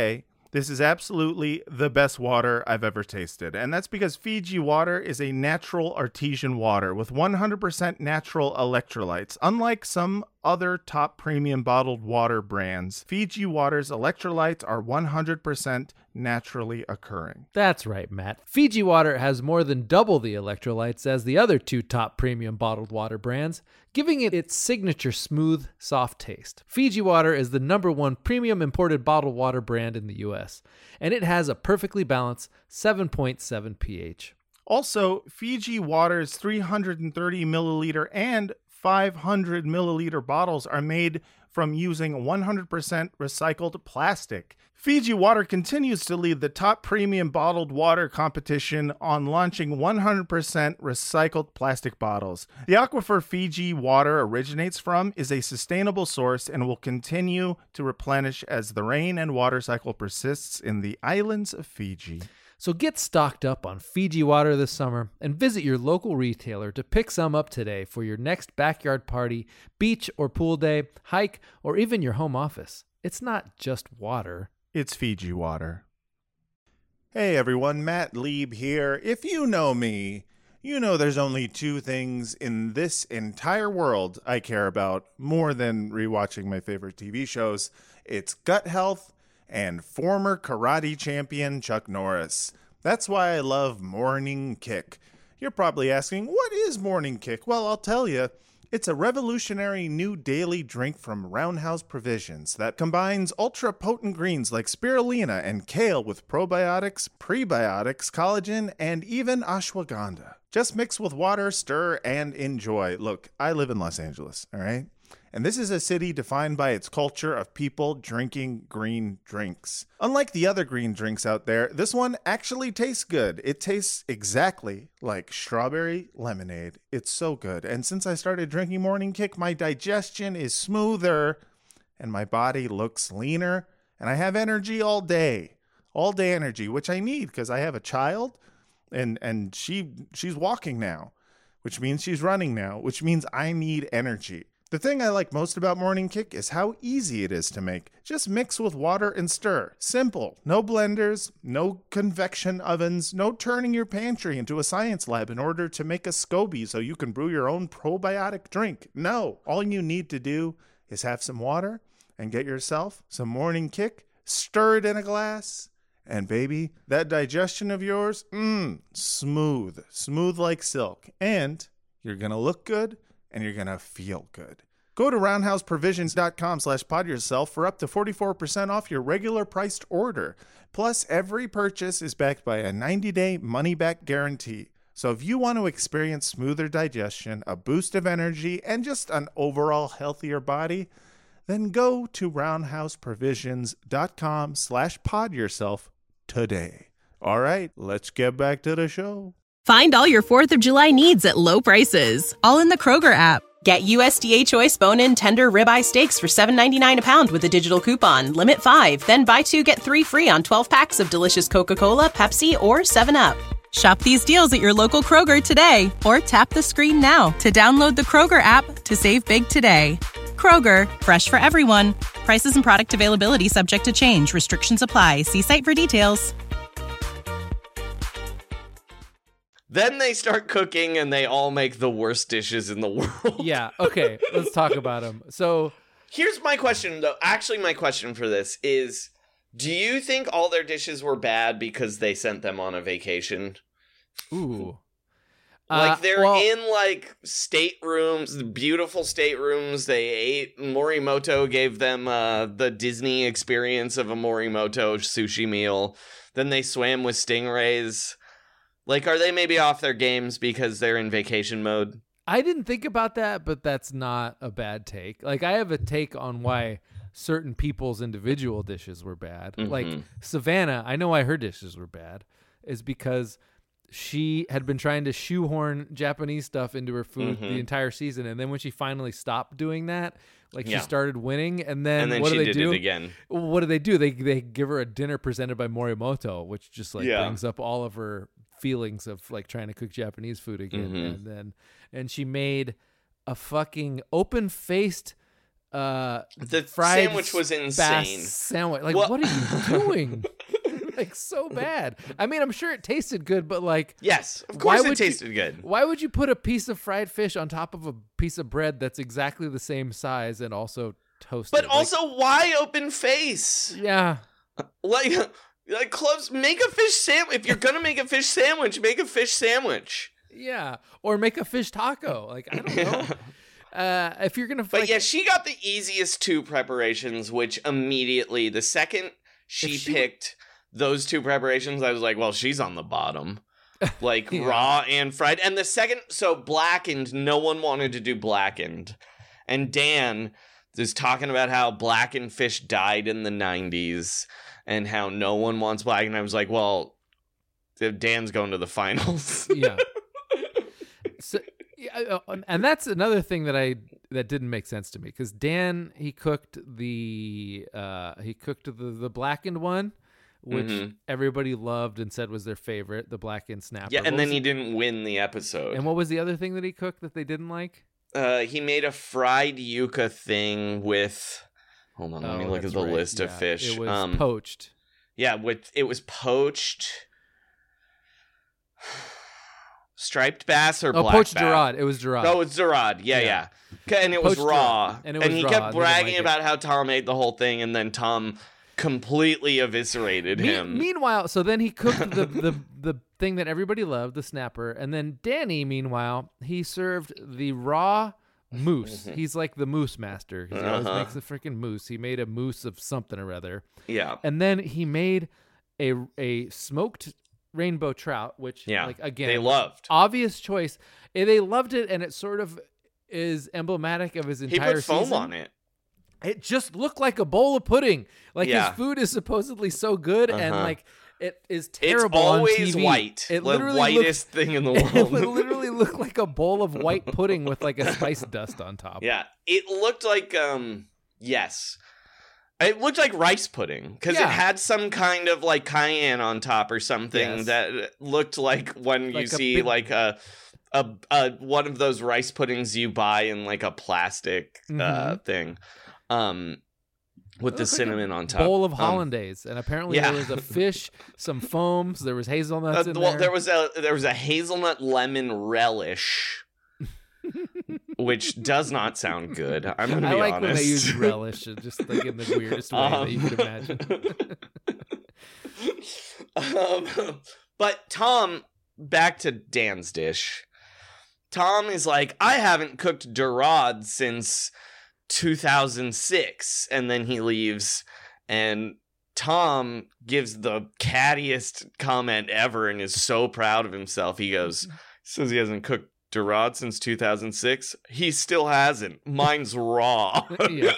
This is absolutely the best water I've ever tasted. And that's because Fiji water is a natural artesian water with one hundred percent natural electrolytes. Unlike some other top premium bottled water brands, Fiji water's electrolytes are one hundred percent naturally occurring. That's right, Matt. Fiji water has more than double the electrolytes as the other two top premium bottled water brands, giving it its signature smooth, soft taste. Fiji water is the number one premium imported bottled water brand in the U S, and it has a perfectly balanced seven point seven pH. Also, Fiji water's three hundred thirty milliliter and five hundred milliliter bottles are made from using one hundred percent recycled plastic. Fiji water continues to lead the top premium bottled water competition on launching one hundred percent recycled plastic bottles. The aquifer Fiji water originates from is a sustainable source and will continue to replenish as the rain and water cycle persists in the islands of Fiji. So get stocked up on Fiji water this summer and visit your local retailer to pick some up today for your next backyard party, beach or pool day, hike, or even your home office. It's not just water. It's Fiji water. Hey everyone, Matt Lieb here. If you know me, you know there's only two things in this entire world I care about more than rewatching my favorite T V shows. It's gut health and former karate champion Chuck Norris. That's why I love Morning Kick. You're probably asking, what is Morning Kick? Well, I'll tell you. It's a revolutionary new daily drink from Roundhouse Provisions that combines ultra-potent greens like spirulina and kale with probiotics, prebiotics, collagen, and even ashwagandha. Just mix with water, stir, and enjoy. Look, I live in Los Angeles, all right? And this is a city defined by its culture of people drinking green drinks. Unlike the other green drinks out there, this one actually tastes good. It tastes exactly like strawberry lemonade. It's so good. And since I started drinking Morning Kick, my digestion is smoother and my body looks leaner. And I have energy all day. All day energy, which I need because I have a child and, and she she's walking now, which means she's running now, which means I need energy. The thing I like most about Morning Kick is how easy it is to make. Just mix with water and stir. Simple. No blenders, no convection ovens, no turning your pantry into a science lab in order to make a SCOBY so you can brew your own probiotic drink. No. All you need to do is have some water and get yourself some Morning Kick, stir it in a glass, and baby, that digestion of yours, mmm, smooth. Smooth like silk. And you're going to look good. And you're going to feel good. Go to roundhouseprovisions.com slash podyourself for up to forty-four percent off your regular priced order. Plus, every purchase is backed by a ninety-day money-back guarantee. So if you want to experience smoother digestion, a boost of energy, and just an overall healthier body, then go to roundhouseprovisions.com slash podyourself today. All right, let's get back to the show. Find all your fourth of July needs at low prices, all in the Kroger app. Get U S D A Choice bone-in tender ribeye steaks for seven ninety-nine a pound with a digital coupon. Limit five, then buy two, get three free on twelve packs of delicious Coca-Cola, Pepsi, or seven up. Shop these deals at your local Kroger today, or tap the screen now to download the Kroger app to save big today. Kroger, fresh for everyone. Prices and product availability subject to change. Restrictions apply. See site for details. Then they start cooking and they all make the worst dishes in the world. Yeah, okay, let's talk about them. So here's my question, though. Actually, my question for this is, do you think all their dishes were bad because they sent them on a vacation? Ooh. Like, uh, they're well, in, like, staterooms, beautiful staterooms. They ate, Morimoto gave them uh, the Disney experience of a Morimoto sushi meal. Then they swam with stingrays. Like, are they maybe off their games because they're in vacation mode? I didn't think about that, but that's not a bad take. Like, I have a take on why certain people's individual dishes were bad. Mm-hmm. Like, Savannah, I know why her dishes were bad, is because she had been trying to shoehorn Japanese stuff into her food mm-hmm. the entire season, and then when she finally stopped doing that, like, yeah. she started winning, and then, and then what she do they did do? It again. What do they do? They they give her a dinner presented by Morimoto, which just, like, yeah. brings up all of her feelings of, like, trying to cook Japanese food again. Mm-hmm. And then and she made a fucking open-faced uh the fried sandwich was insane sandwich. Like, well, what are you doing? like so bad. I mean, I'm sure it tasted good, but like, yes, of course it would tasted you, good. Why would you put a piece of fried fish on top of a piece of bread that's exactly the same size and also toasted? But like, also, why open face? Yeah. Like, like close. Make a fish sandwich. If you're gonna make a fish sandwich, make a fish sandwich. Yeah, or make a fish taco. Like, I don't know. Uh, if you're gonna, but like, yeah, she got the easiest two preparations, which immediately the second she, she picked those two preparations, I was like, well, she's on the bottom, like yeah. raw and fried. And the second, so blackened, no one wanted to do blackened, and Dan is talking about how blackened fish died in the nineties and how no one wants blackened. I was like, well, Dan's going to the finals. Yeah. So. Yeah, and that's another thing that I that didn't make sense to me because Dan he cooked the uh, he cooked the the blackened one, which mm-hmm. everybody loved and said was their favorite, the blackened snapper. Yeah, and then he didn't win the episode. And what was the other thing that he cooked that they didn't like? Uh, he made a fried yuca thing with. Hold on, let oh, me look at the right. list yeah, of fish. It was um, poached. Yeah, with it was poached. Striped bass or oh, black poached bass? Dorade. It was Dorade. Oh, it's Dorade. Yeah, yeah. yeah. And it poached was raw. Dorade. And, it was and he raw. kept bragging like about it. how Tom ate the whole thing, and then Tom completely eviscerated Me- him. Meanwhile, so then he cooked the, the the thing that everybody loved, the snapper, and then Danny, meanwhile, he served the raw moose. He's like the moose master. He always Uh-huh. makes a freaking moose. He made a moose of something or other. Yeah. And then he made a a smoked rainbow trout, which Yeah, like again they loved. obvious choice. And they loved it, and it sort of is emblematic of his He entire put foam season. on it. It just looked like a bowl of pudding. Like Yeah. his food is supposedly so good, and Uh-huh. like it is terrible. It's always on T V. white. It the literally whitest looked, thing in the It world. would literally look like a bowl of white pudding with like a spice dust on top. Yeah, it looked like um yes. It looked like rice pudding because Yeah. it had some kind of like cayenne on top or something Yes. that looked like when Like you a see big- like a, a a one of those rice puddings you buy in like a plastic uh, Mhm. thing, um, with It the looked like cinnamon a on top. bowl of Um, hollandaise, and apparently yeah. there was a fish, some foams, there was hazelnuts uh, in well, there. there was a there was a hazelnut lemon relish. Which does not sound good. I'm gonna I be like honest. when they use relish, just like in the weirdest way that you could imagine. um, but Tom, back to Dan's dish. Tom is like, I haven't cooked Dorade since two thousand six, and then he leaves, and Tom gives the cattiest comment ever and is so proud of himself. He goes, says he hasn't cooked Dorade since two thousand six. He still hasn't. Mine's raw. Yeah.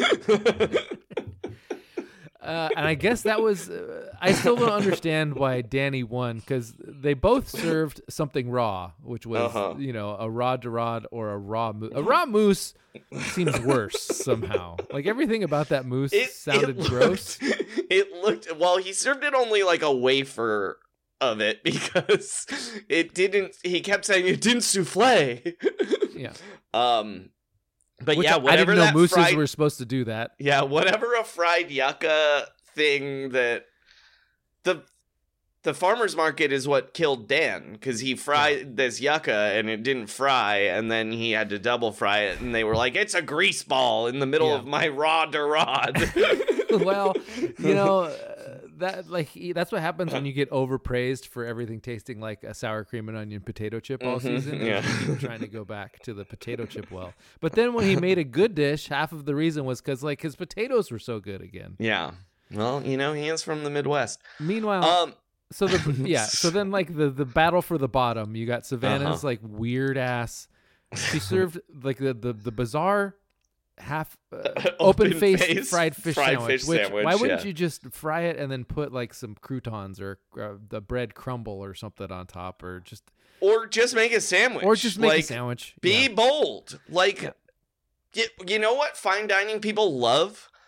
Uh, and I guess that was, uh, I still don't understand why Danny won, because they both served something raw, which was, Uh-huh. you know, a raw Dorade or a raw moose. A raw moose seems worse somehow. Like everything about that moose It- sounded it looked- gross. It looked, well, he served it only like a wafer of it because it didn't, he kept saying it didn't souffle. Yeah. Um, but Which yeah, I whatever didn't know that mooses fried, were supposed to do that. yeah, whatever a fried yucca thing that the the farmer's market is what killed Dan, because he fried this yucca and it didn't fry, and then he had to double fry it, and they were like, it's a grease ball in the middle Yeah. of my raw Dorade. Well, you know, uh, that like he- that's what happens when you get overpraised for everything tasting like a sour cream and onion potato chip all Mhm, season. yeah. You keep trying to go back to the potato chip well. But then when he made a good dish, half of the reason was because like his potatoes were so good again. Yeah. Well, you know, he is from the Midwest. Meanwhile, Um, so the yeah, so then like the the battle for the bottom, you got Savannah's Uh-huh. like weird ass. She served like the the, the bizarre half uh, open faced Open-faced fried fish fried sandwich. fish which sandwich, why wouldn't yeah. you just fry it and then put like some croutons or uh, the bread crumble or something on top, or just or just make a sandwich. or just make like, a sandwich? Be Yeah. bold. Like, Yeah. you, you know what fine dining people love?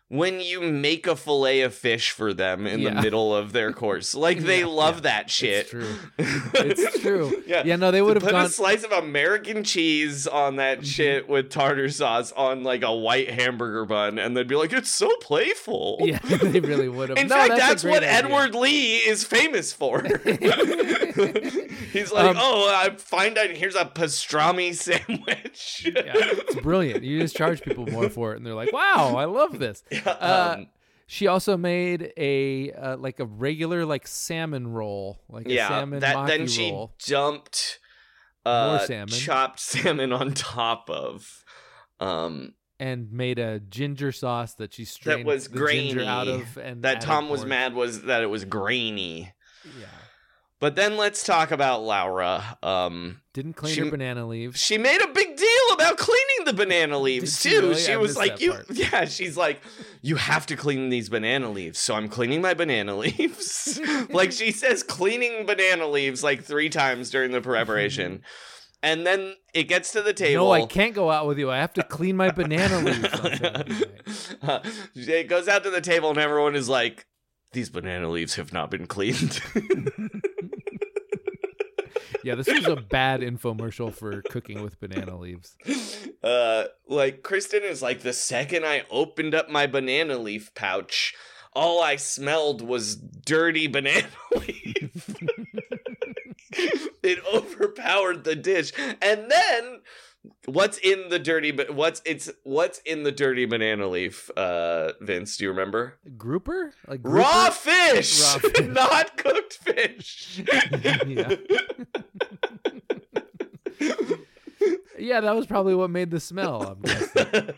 when you make a fillet of fish for them in Yeah. the middle of their course. Like, they Yeah, love yeah. that shit. It's true. It's true. yeah. Yeah, no, they would have Put gone. a slice of American cheese on that shit with tartar sauce on, like, a white hamburger bun, and they'd be like, it's so playful. Yeah, they really would have. In no, fact, that's, a that's great what idea. Edward Lee is famous for. He's like, Um, oh, I find out here's a pastrami sandwich. Yeah, it's brilliant. You just charge people more for it, and they're like, "Wow, I love this." Uh, Um, she also made a uh, like a regular like salmon roll, like a yeah, salmon that maki then she roll. dumped uh, More salmon. chopped salmon on top of. Um, And made a ginger sauce that she strained was the ginger grainy. out of, and that added Tom was more- mad was that it was grainy. Yeah, But then let's talk about Laura. Um, didn't clean She- her banana leaves. she made a big deal about cleaning the banana leaves Did she too. really? She I was missed like, that "You, part. yeah." She's like, "You have to clean these banana leaves." So I'm cleaning my banana leaves. Like, she says, cleaning banana leaves like three times during the preparation, and then it gets to the table. No, I can't go out with you. I have to clean my banana leaves. on Saturday night. Uh, it goes out to the table, and everyone is like, "These banana leaves have not been cleaned." Yeah, this was a bad infomercial for cooking with banana leaves. Uh, like, Kristen is like, the second I opened up my banana leaf pouch, all I smelled was dirty banana leaf. It overpowered the dish. And then, what's in the dirty, but what's it's what's in the dirty banana leaf? Uh, Vince, do you remember? Grouper? Like grouper? Raw fish, Raw fish. not cooked fish. Yeah. Yeah, that was probably what made the smell. I'm guessing.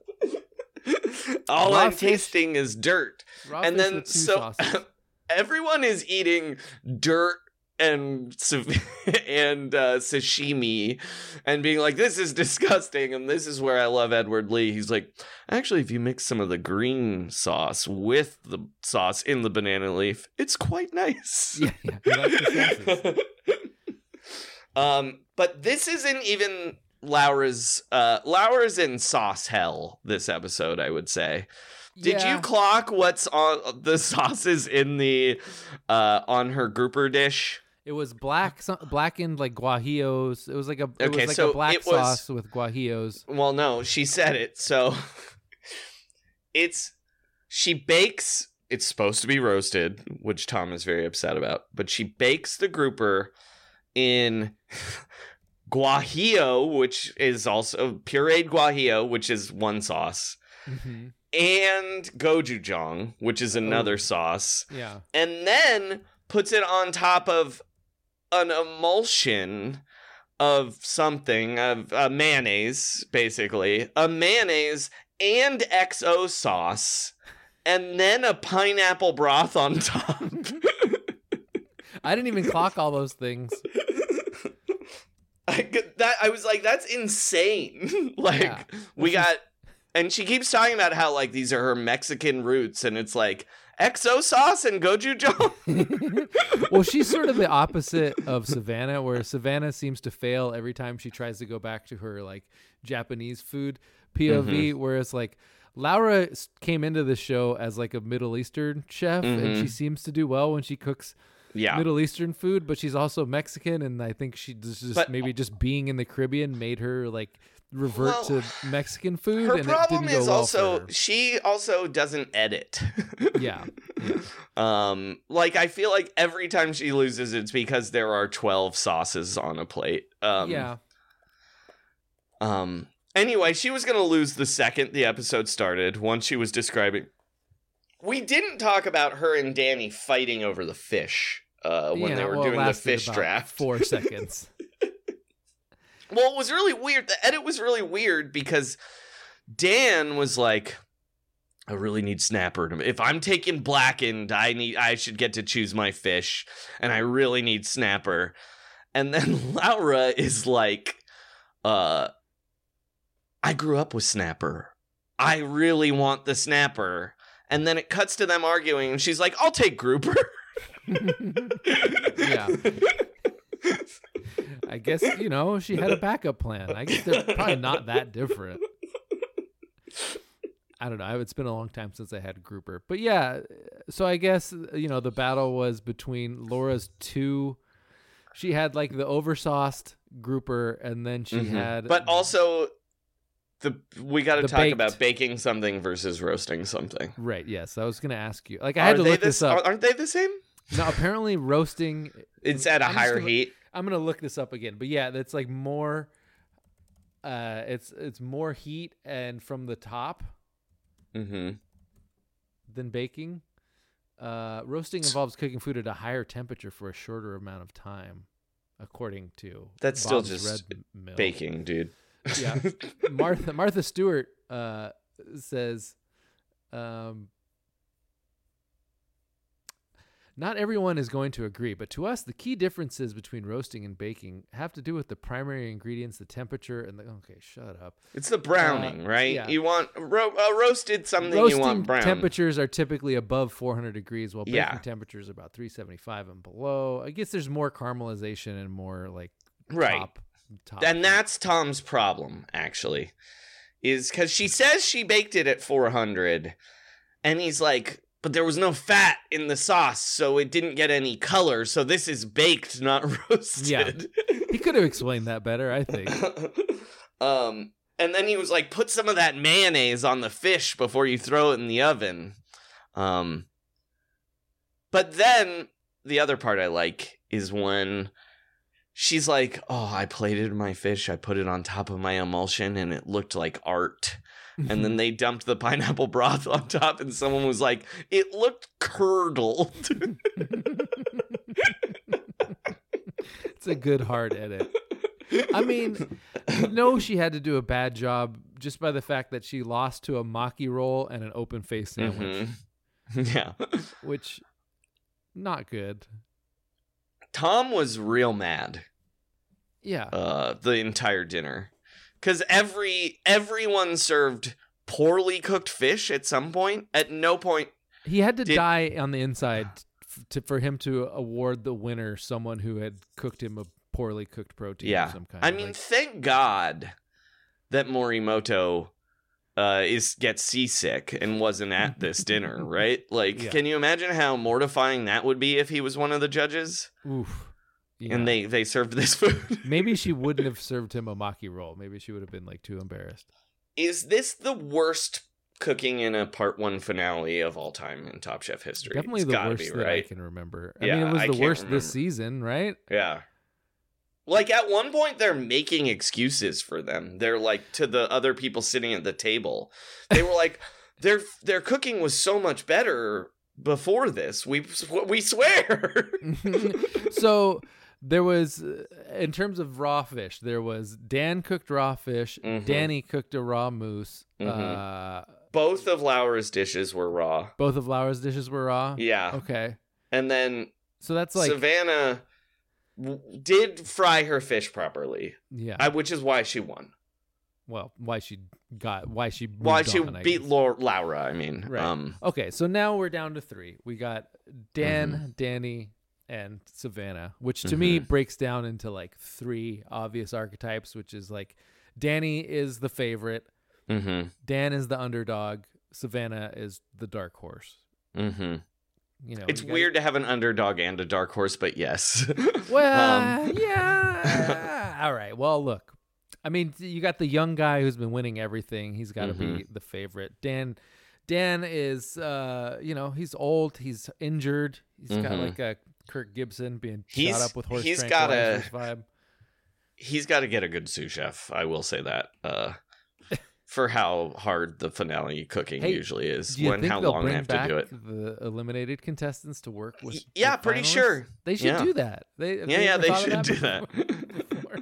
All Raw I'm fish- tasting is dirt. Raw And fish then with two so sauces. everyone is eating dirt and sa- and uh, sashimi and being like, this is disgusting. And this is where I love Edward Lee. He's like, actually, if you mix some of the green sauce with the sauce in the banana leaf, it's quite nice. Yeah, yeah, he likes the sauces. um, but this isn't even Laura's. Uh, Laura's in sauce hell this episode, I would say. Did Yeah. you clock what's on the sauces in the uh, on her grouper dish? It was black, some, blackened like guajillos. It was like a, it Okay, was like so a black it was- sauce with guajillos. Well, no, she said it. So it's she bakes. It's supposed to be roasted, which Tom is very upset about. But she bakes the grouper in guajillo, which is also pureed guajillo, which is one sauce, Mm-hmm. and gochujang, which is another Oh. sauce, Yeah. and then puts it on top of an emulsion of something, of uh, mayonnaise, basically. A mayonnaise and X O sauce, and then a pineapple broth on top. I didn't even clock all those things. I, could- that, I was like, that's insane. Like, Yeah. we got... And she keeps talking about how, like, these are her Mexican roots, and it's like, X O sauce and gochujang? Well, she's sort of the opposite of Savannah, where Savannah seems to fail every time she tries to go back to her like Japanese food P O V, Mm-hmm. whereas like Laura s- came into the show as like a Middle Eastern chef, and Mhm. she seems to do well when she cooks Yeah. Middle Eastern food, but she's also Mexican, and I think she just, just But- maybe just being in the Caribbean made her like revert Well, to Mexican food, Her and it problem didn't go is well also, for her. she also doesn't edit. Yeah, yeah. Um, like, I feel like every time she loses, it's because there are twelve sauces on a plate. Um, yeah. Um. Anyway, she was going to lose the second the episode started, once she was describing. We didn't talk about her and Danny fighting over the fish uh, when Yeah, they were well, it doing the lasted fish about draft. Four seconds. Well, it was really weird. The edit was really weird because Dan was like, I really need snapper. If I'm taking blackened, I need I should get to choose my fish, and I really need snapper. And then Laura is like, uh, I grew up with snapper. I really want the snapper. And then it cuts to them arguing, and she's like, I'll take grouper. Yeah. I guess, you know, she had a backup plan. I guess they're probably not that different. I don't know. It's been a long time since I had grouper. But yeah, so I guess, you know, the battle was between Laura's two. She had like the oversauced grouper, and then she mm-hmm. had. But also, the we got to talk baked. about baking something versus roasting something. Right. Yes. I was going to ask you. Like, I had Are to look this, this up. Aren't they the same? No, apparently roasting. It's at a I'm higher gonna, heat. I'm going to look this up again. But yeah, that's like more. Uh, it's it's more heat and from the top. Mm-hmm. Than baking. Uh, roasting involves cooking food at a higher temperature for a shorter amount of time, according to that's Bob's still just Red Mill. Baking, dude. Yeah, Martha Martha Stewart uh, says, um, not everyone is going to agree, but to us, the key differences between roasting and baking have to do with the primary ingredients, the temperature, and the. Okay, shut up. It's the browning, uh, right? Yeah. You want ro- uh, roasted something. Roasting you want brown. temperatures are typically above four hundred degrees, while baking yeah. temperatures are about three seventy-five and below. I guess there's more caramelization and more like right. top. top and that's Tom's problem, actually, is because she says she baked it at four hundred, and he's like, but there was no fat in the sauce, so it didn't get any color. So this is baked, not roasted. Yeah. He could have explained that better, I think. um, and then he was like, put some of that mayonnaise on the fish before you throw it in the oven. Um, but then the other part I like is when she's like, oh, I plated my fish. I put it on top of my emulsion, and it looked like art. And then they dumped the pineapple broth on top, and someone was like, it looked curdled. It's a good hard edit. I mean, you know she had to do a bad job just by the fact that she lost to a maki roll and an open face sandwich. Mm-hmm. Yeah. Which, not good. Tom was real mad. Yeah. Uh, the entire dinner. Because every everyone served poorly cooked fish at some point. At no point. He had to did... die on the inside to, for him to award the winner someone who had cooked him a poorly cooked protein yeah. of some kind. I mean, like... thank God that Morimoto uh, is gets seasick and wasn't at this dinner, right? Like, yeah. Can you imagine how mortifying that would be if he was one of the judges? Oof. Yeah. And they, they served this food. Maybe she wouldn't have served him a maki roll. Maybe she would have been like too embarrassed. Is this the worst cooking in a part one finale of all time in Top Chef history? Definitely it's the worst be, that right? I can remember. I yeah, mean, it was I the worst remember. this season, right? Yeah. Like, at one point, they're making excuses for them. They're, like, to the other people sitting at the table. They were like, their their cooking was so much better before this. We, we swear. So... There was, in terms of raw fish, there was Dan cooked raw fish, mm-hmm. Danny cooked a raw moose. Mm-hmm. Uh, both of Laura's dishes were raw. Both of Laura's dishes were raw? Yeah. Okay. And then so that's like Savannah w- did fry her fish properly. Yeah. I, which is why she won. Well, why she got, why she moved Why she on, beat Laura, Laura, I mean. Right. Um, okay, so now we're down to three. We got Dan, mm-hmm. Danny, and Savannah, which to mm-hmm. me breaks down into like three obvious archetypes, which is like Danny is the favorite, mm-hmm. Dan is the underdog, Savannah is the dark horse. Mm-hmm. You know, it's you got... weird to have an underdog and a dark horse, but yes. Well, um. yeah. All right. Well, look, I mean, you got the young guy who's been winning everything. He's got to mm-hmm. be the favorite. Dan, Dan is, uh, you know, he's old. He's injured. He's mm-hmm. got like a Kirk Gibson being he's, shot up with horse he's got a vibe. He's got to get a good sous chef. I will say that uh, for how hard the finale cooking hey, usually is, do you when think how they'll long bring they have back to do it. The eliminated contestants to work with. Yeah, the pretty finalists? sure They should yeah. do that. They, yeah, they yeah, they should do that that.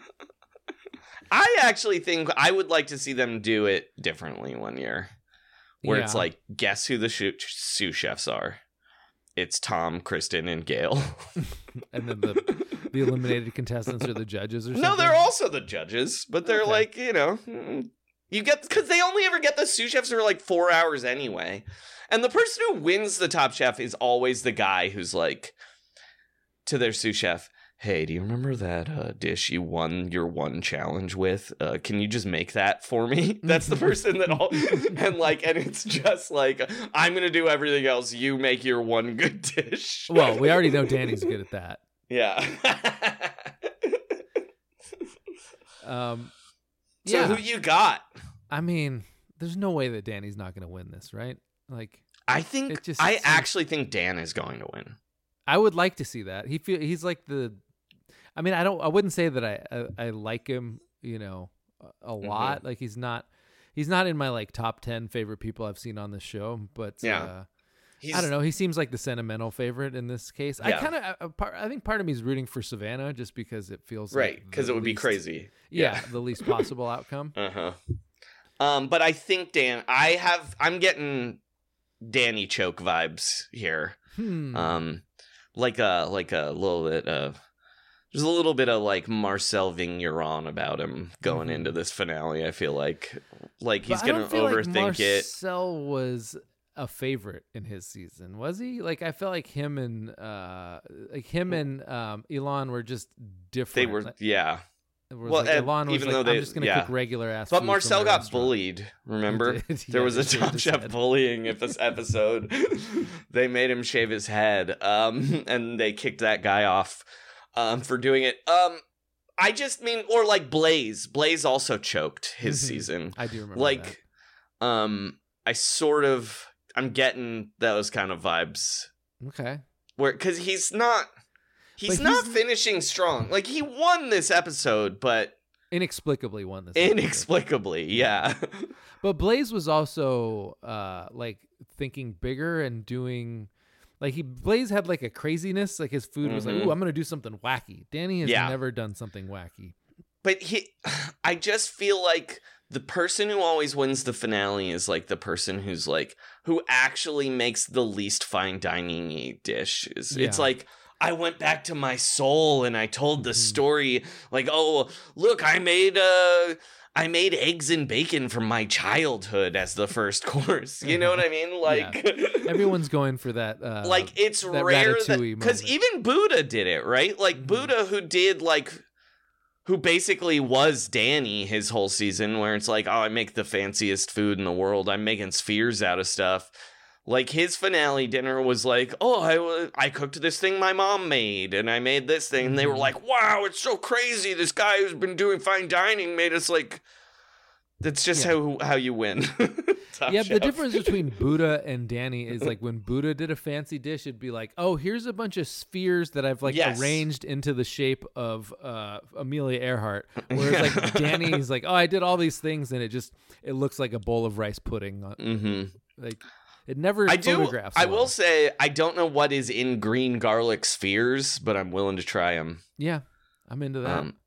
I actually think I would like to see them do it differently one year, where yeah. it's like, guess who the sous chefs are? It's Tom, Kristen, and Gail. And then the the eliminated contestants are the judges or something? No, they're also the judges, but they're okay. like, you know, you get, because they only ever get the sous chefs for like four hours anyway. And the person who wins the Top Chef is always the guy who's like, to their sous chef, hey, do you remember that uh, dish you won your one challenge with? Uh, can you just make that for me? That's the person that all, and like, and it's just like, I'm going to do everything else. You make your one good dish. Well, we already know Danny's good at that. Yeah. um, so yeah. who you got? I mean, there's no way that Danny's not going to win this, right? Like, I think, it just I seems- actually think Dan is going to win. I would like to see that. He feel he's like the, I mean, I don't, I wouldn't say that I, I, I like him, you know, a, a lot. Mm-hmm. Like he's not, he's not in my like top ten favorite people I've seen on this show. But yeah, uh, I don't know. He seems like the sentimental favorite in this case. Yeah. I kind of, I think part of me is rooting for Savannah just because it feels right because like it would least, be crazy. Yeah, yeah. the least possible outcome. Uh huh. Um, but I think Dan, I have, I'm getting Danny choke vibes here. Hmm. Um. Like a like a little bit of there's a little bit of like Marcel Vigneron about him going mm-hmm. into this finale. I feel like like he's but gonna I don't feel overthink like it. Marcel was a favorite in his season, was he? Like I felt like him and uh like him and um Elon were just different. They were like, yeah. Well, like, Elon was even like, though they, I'm just gonna yeah. cook regular ass. But food Marcel got restaurant. bullied. Remember, yeah, there was a Top Chef bullying in this episode. They made him shave his head, um, and they kicked that guy off, um, for doing it. Um, I just mean, or like Blaze. Blaze also choked his mm-hmm. season. I do remember. Like, that. um, I sort of, I'm getting those kind of vibes. Okay. Where, because he's not. He's but not he's, finishing strong. Like, he won this episode, but... Inexplicably won this Inexplicably, episode. yeah. But Blaze was also, uh, like, thinking bigger and doing... Like, he Blaze had, like, a craziness. Like, his food was mm-hmm. like, ooh, I'm going to do something wacky. Danny has yeah. never done something wacky. But he... I just feel like the person who always wins the finale is, like, the person who's, like... Who actually makes the least fine dining dish. It's, yeah. it's like... I went back to my soul and I told the story like, oh, look, I made uh, I made eggs and bacon from my childhood as the first course. You know what I mean? Like yeah. Everyone's going for that. Uh, like it's that rare that because even Buddha did it, right? Like mm-hmm. Buddha, who did like, who basically was Danny his whole season, where it's like, oh, I make the fanciest food in the world. I'm making spheres out of stuff. Like, his finale dinner was like, oh, I, I cooked this thing my mom made, and I made this thing. And they were like, wow, it's so crazy. This guy who's been doing fine dining made us, like, that's just yeah. how how you win. Yeah, the difference between Buddha and Danny is, like, when Buddha did a fancy dish, it'd be like, oh, here's a bunch of spheres that I've, like, yes. arranged into the shape of uh, Amelia Earhart. Whereas, like, Danny's like, oh, I did all these things, and it just, it looks like a bowl of rice pudding. Mm-hmm. Like... It never I do. photographs I well. will say I don't know what is in green garlic spheres, but I'm willing to try them. Yeah, I'm into that. Um,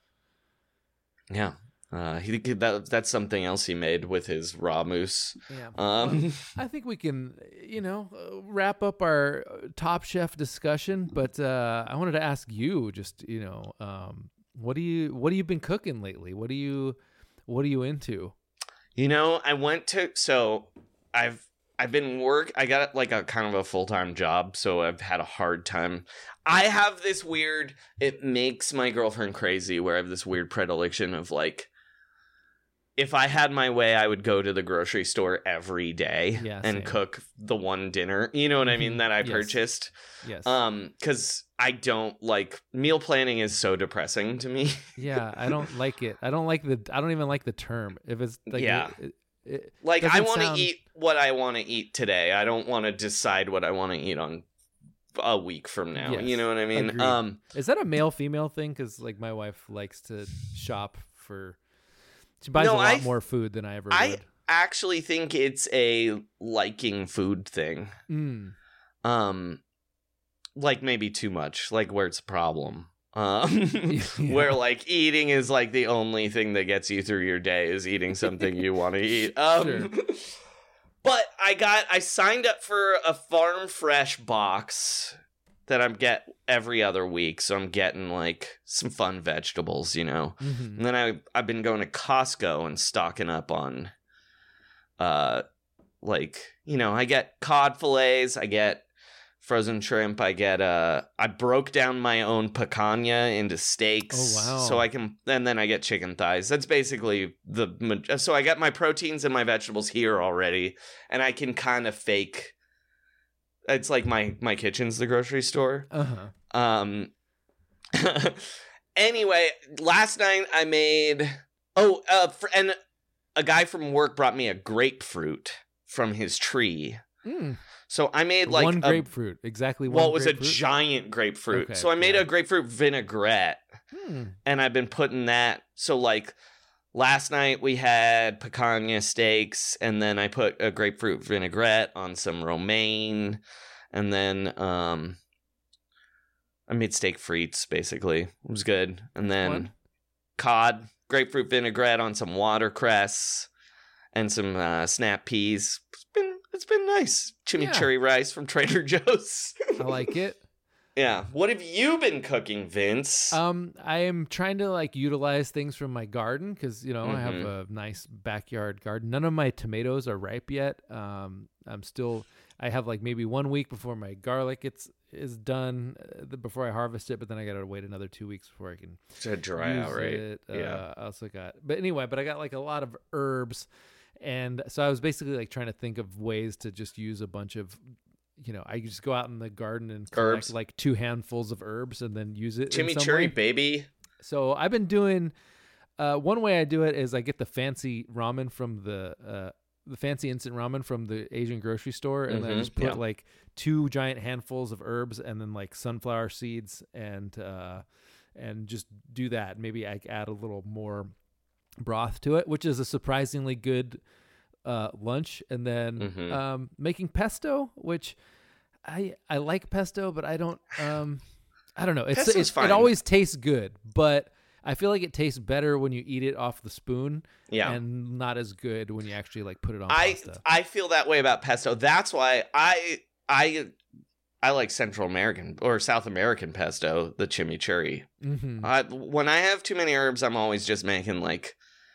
yeah, uh, he that that's something else he made with his raw moose. Yeah, um, well, I think we can, you know, uh, wrap up our Top Chef discussion. But uh, I wanted to ask you, just you know, um, what do you what have you been cooking lately? What do you what are you into? You know, I went to so I've. I've been work. I got like a kind of a full-time job, so I've had a hard time. I have this weird, it makes my girlfriend crazy, where I have this weird predilection of like, if I had my way, I would go to the grocery store every day yeah, and same. cook the one dinner. You know what I mean? That I yes. purchased. Yes. Um, because I don't like meal planning is so depressing to me. Yeah, I don't like it. I don't like the. I don't even like the term. If it's like yeah. It, it like I want to sound... eat what I want to eat today. I don't want to decide what I want to eat on a week from now. Yes. You know what I mean? Agreed. Um, is that a male female thing? Because like my wife likes to shop for. She buys no, a lot I, more food than I ever I would. actually think it's a liking food thing. Mm. Um, like maybe too much, like where it's a problem. Um, yeah. Where like eating is like the only thing that gets you through your day is eating something you want to eat. Um, sure. But I got I signed up for a Farm Fresh box that I'm get every other week, so I'm getting like some fun vegetables, you know. Mm-hmm. And then I I've been going to Costco and stocking up on, uh, like you know I get cod fillets, I get frozen shrimp. I get uh I broke down my own picanha into steaks. Oh, wow. So I can, and then I get chicken thighs. That's basically the, so I got my proteins and my vegetables here already, and I can kind of fake, it's like my, my kitchen's the grocery store. Uh-huh. Um, anyway, last night I made, oh, uh, for, and a guy from work brought me a grapefruit from his tree. Mm. So I made like one a, grapefruit, exactly one well, it was grapefruit? a giant grapefruit. Okay, so I made yeah. a grapefruit vinaigrette, Hmm. and I've been putting that. So like last night we had picanha steaks, and then I put a grapefruit vinaigrette on some romaine, and then um, I made steak frites. Basically, it was good, and then Fun. cod, grapefruit vinaigrette on some watercress, and some uh, snap peas. It's been it's been nice. Chimichurri rice from Trader Joe's. I like it. Yeah. What have you been cooking, Vince? Um, I am trying to like utilize things from my garden because you know I have Mhm. a nice backyard garden. None of my tomatoes are ripe yet. Um, I'm still. I have like maybe one week before my garlic gets is done uh, the- before I harvest it, but then I gotta wait another two weeks before I can To dry use out, right? it. Uh, Yeah. I also got, but anyway, but I got like a lot of herbs, and so I was basically like trying to think of ways to just use a bunch of, you know, I just go out in the garden and collect Herbs. like two handfuls of herbs and then use it. in some way. Chimichurri, baby. So I've been doing. Uh, one way I do it is I get the fancy ramen from the uh, the fancy instant ramen from the Asian grocery store, and then I Mhm, just put yeah. like two giant handfuls of herbs and then like sunflower seeds and uh, and just do that. Maybe I add a little more broth to it, which is a surprisingly good uh, lunch. And then Mhm. um, making pesto, which I I like pesto, but I don't um, I don't know. It's, Pesto's it's fine. it always tastes good, but I feel like it tastes better when you eat it off the spoon, Yeah. and not as good when you actually like put it on I pasta. I feel that way about pesto. That's why I I I like Central American or South American pesto, the chimichurri. Mm-hmm. I, when I have too many herbs, I'm always just making like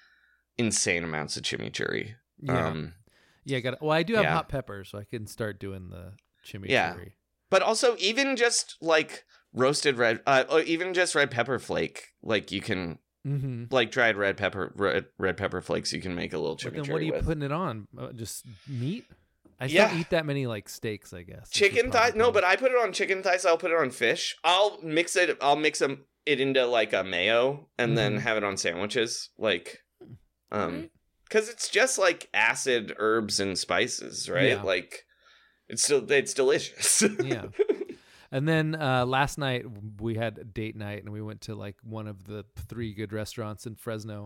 insane amounts of chimichurri. Yeah, Um, yeah. Got well, I do have yeah. hot peppers, so I can start doing the chimichurri. Yeah. but also even just like roasted red, uh, or even just red pepper flake, like you can Mm-hmm. like dried red pepper red, red pepper flakes. You can make a little But chimichurri then what are you with. putting it on? Uh, just meat? I just Yeah. don't eat that many like steaks. I guess Chicken thighs? No, but I put it on chicken thighs. I'll put it on fish. I'll mix it. I'll mix them it into like a mayo and then Mhm. have it on sandwiches. Like, um, Alright. because it's just like acid herbs and spices, right? Yeah. Like, it's still it's delicious. Yeah. And then uh, last night we had a date night, and we went to like one of the three good restaurants in Fresno,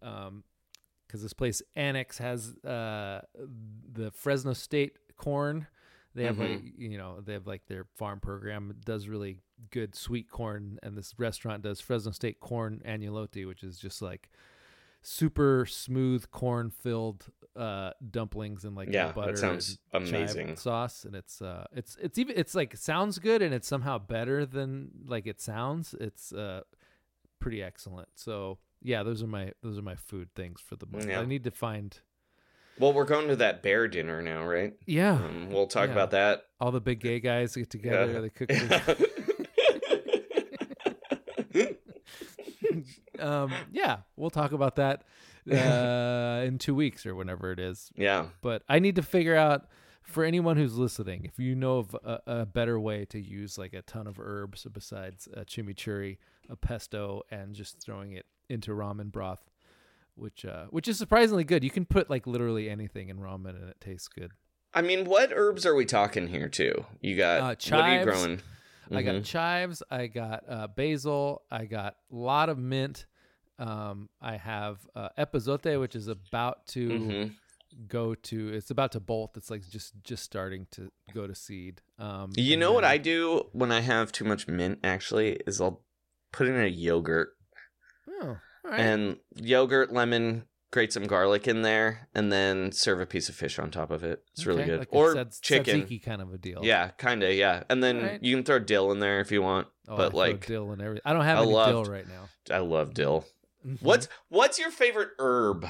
because this place Annex has uh, the Fresno State corn. They have like you know they have like their farm program. It does really good sweet corn, and this restaurant does Fresno State corn agnolotti, which is just like super smooth corn filled uh dumplings and like Yeah, that butter sounds and chive amazing. sauce, and it's uh it's it's even it's like sounds good, and it's somehow better than like it sounds. It's uh pretty excellent. So yeah, those are my those are my food things for the month. Yeah. I need to find Well, we're going to that bear dinner now, right? yeah Um, we'll talk Yeah. about that. all the big gay guys get together. Yeah. They cook the- um yeah, we'll talk about that uh in two weeks or whenever it is. Yeah. But I need to figure out, for anyone who's listening, if you know of a, a better way to use like a ton of herbs besides a chimichurri, a pesto, and just throwing it into ramen broth, which uh, which is surprisingly good. You can put like literally anything in ramen and it tastes good. I mean, what herbs are we talking here too? You got Uh, what are you chives. growing? I got Mhm. chives, I got uh, basil, I got a lot of mint. Um, I have uh, epazote, which is about to Mhm. go to. It's about to bolt. It's like just just starting to go to seed. Um, You and know what then- I do when I have too much mint? Actually, is I'll put in a yogurt Oh, all right. and yogurt, lemon, grate some garlic in there, and then serve a piece of fish on top of it. It's really Okay, good. like a Or tsats- chicken. tzatziki kind of a deal. Yeah, kind of. Yeah, and then Alright. you can throw dill in there if you want. Oh, I but throw like, dill and everything. I don't have I any loved- dill right now. I love dill. Mhm. What's What's your favorite herb?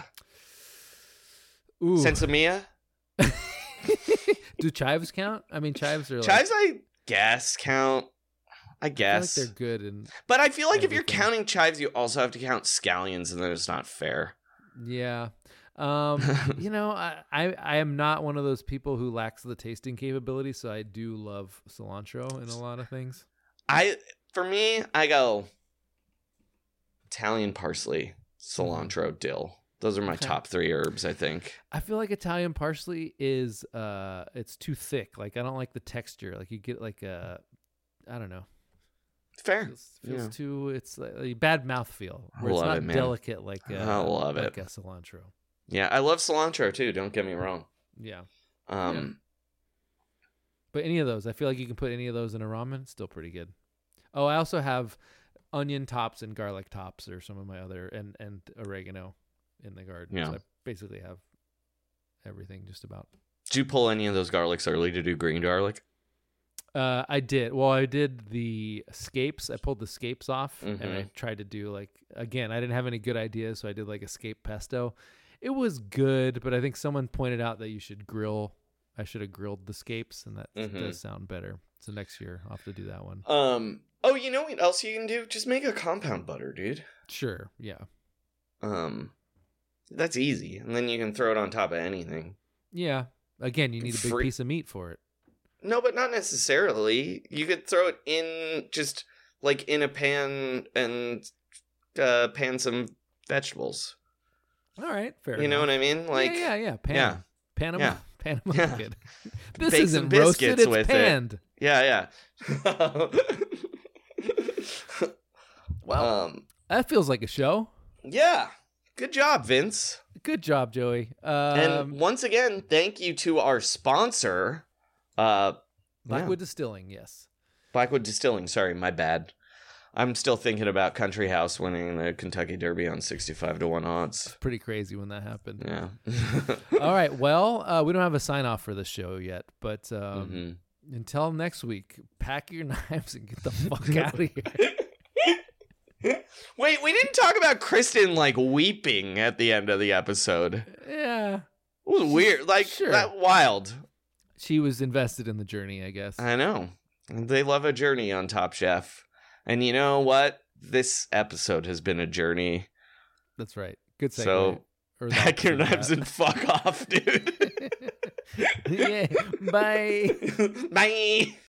Ooh. Sensimilla? Do chives count? I mean, chives are like Chives, I guess count. I guess. I feel like they're good. And but I feel like everything. if you're counting chives, you also have to count scallions, and then it's not fair. Yeah. Um, you know, I, I, I am not one of those people who lacks the tasting capability, so I do love cilantro in a lot of things. I, for me, I go Italian parsley, cilantro, dill. Those are my Okay. top three herbs, I think. I feel like Italian parsley is, uh, it's too thick. Like, I don't like the texture. Like, you get like a, I don't know. Fair. Feels, feels Yeah. too, it's like a bad mouthfeel. I Where it's love not it, man. delicate like, uh, I love like it. a cilantro. Yeah, I love cilantro too. Don't get me wrong. Yeah. Um, Yeah. But any of those, I feel like you can put any of those in a ramen. It's still pretty good. Oh, I also have onion tops and garlic tops, or some of my other, and and oregano in the garden. Yeah. So I basically have everything just about. Did you pull any of those garlics early to do green garlic? Uh, I did. Well, I did the scapes. I pulled the scapes off, and I Mhm. tried to do like again. I didn't have any good ideas, so I did like a scape pesto. It was good, but I think someone pointed out that you should grill. I should have grilled the scapes, and that Mhm. does sound better. So next year I'll have to do that one. Um. Oh, you know what else you can do? Just make a compound butter, dude. Sure. Yeah. Um, that's easy, and then you can throw it on top of anything. Yeah. Again, you need a big Free- piece of meat for it. No, but not necessarily. You could throw it in just like in a pan and uh, pan some vegetables. All right. Fair You know enough. what I mean? Like, yeah, yeah, yeah. Pan. yeah. Panama. Yeah. Panama. Yeah. Good. This Bake isn't some roasted. biscuits It's with it. panned. yeah, yeah. Well, um, that feels like a show. yeah. Good job, Vince. Good job, Joey. Um, And once again, thank you to our sponsor, uh, Blackwood Distilling. Yes. Blackwood Distilling. Sorry, my bad. I'm still thinking about Country House winning the Kentucky Derby on sixty-five to one odds. Pretty crazy when that happened. Yeah. All right. Well, uh, we don't have a sign off for the show yet, but um, Mhm. until next week, pack your knives and get the fuck out of here. Wait, we didn't talk about Kristen like weeping at the end of the episode. Yeah. It was weird, like Sure. that wild. She was invested in the journey, I guess. I know. They love a journey on Top Chef. And you know what? This episode has been a journey. That's right. Good segue. So Or the pack your opposite of knives that. and fuck off, dude. Yeah. Bye. Bye.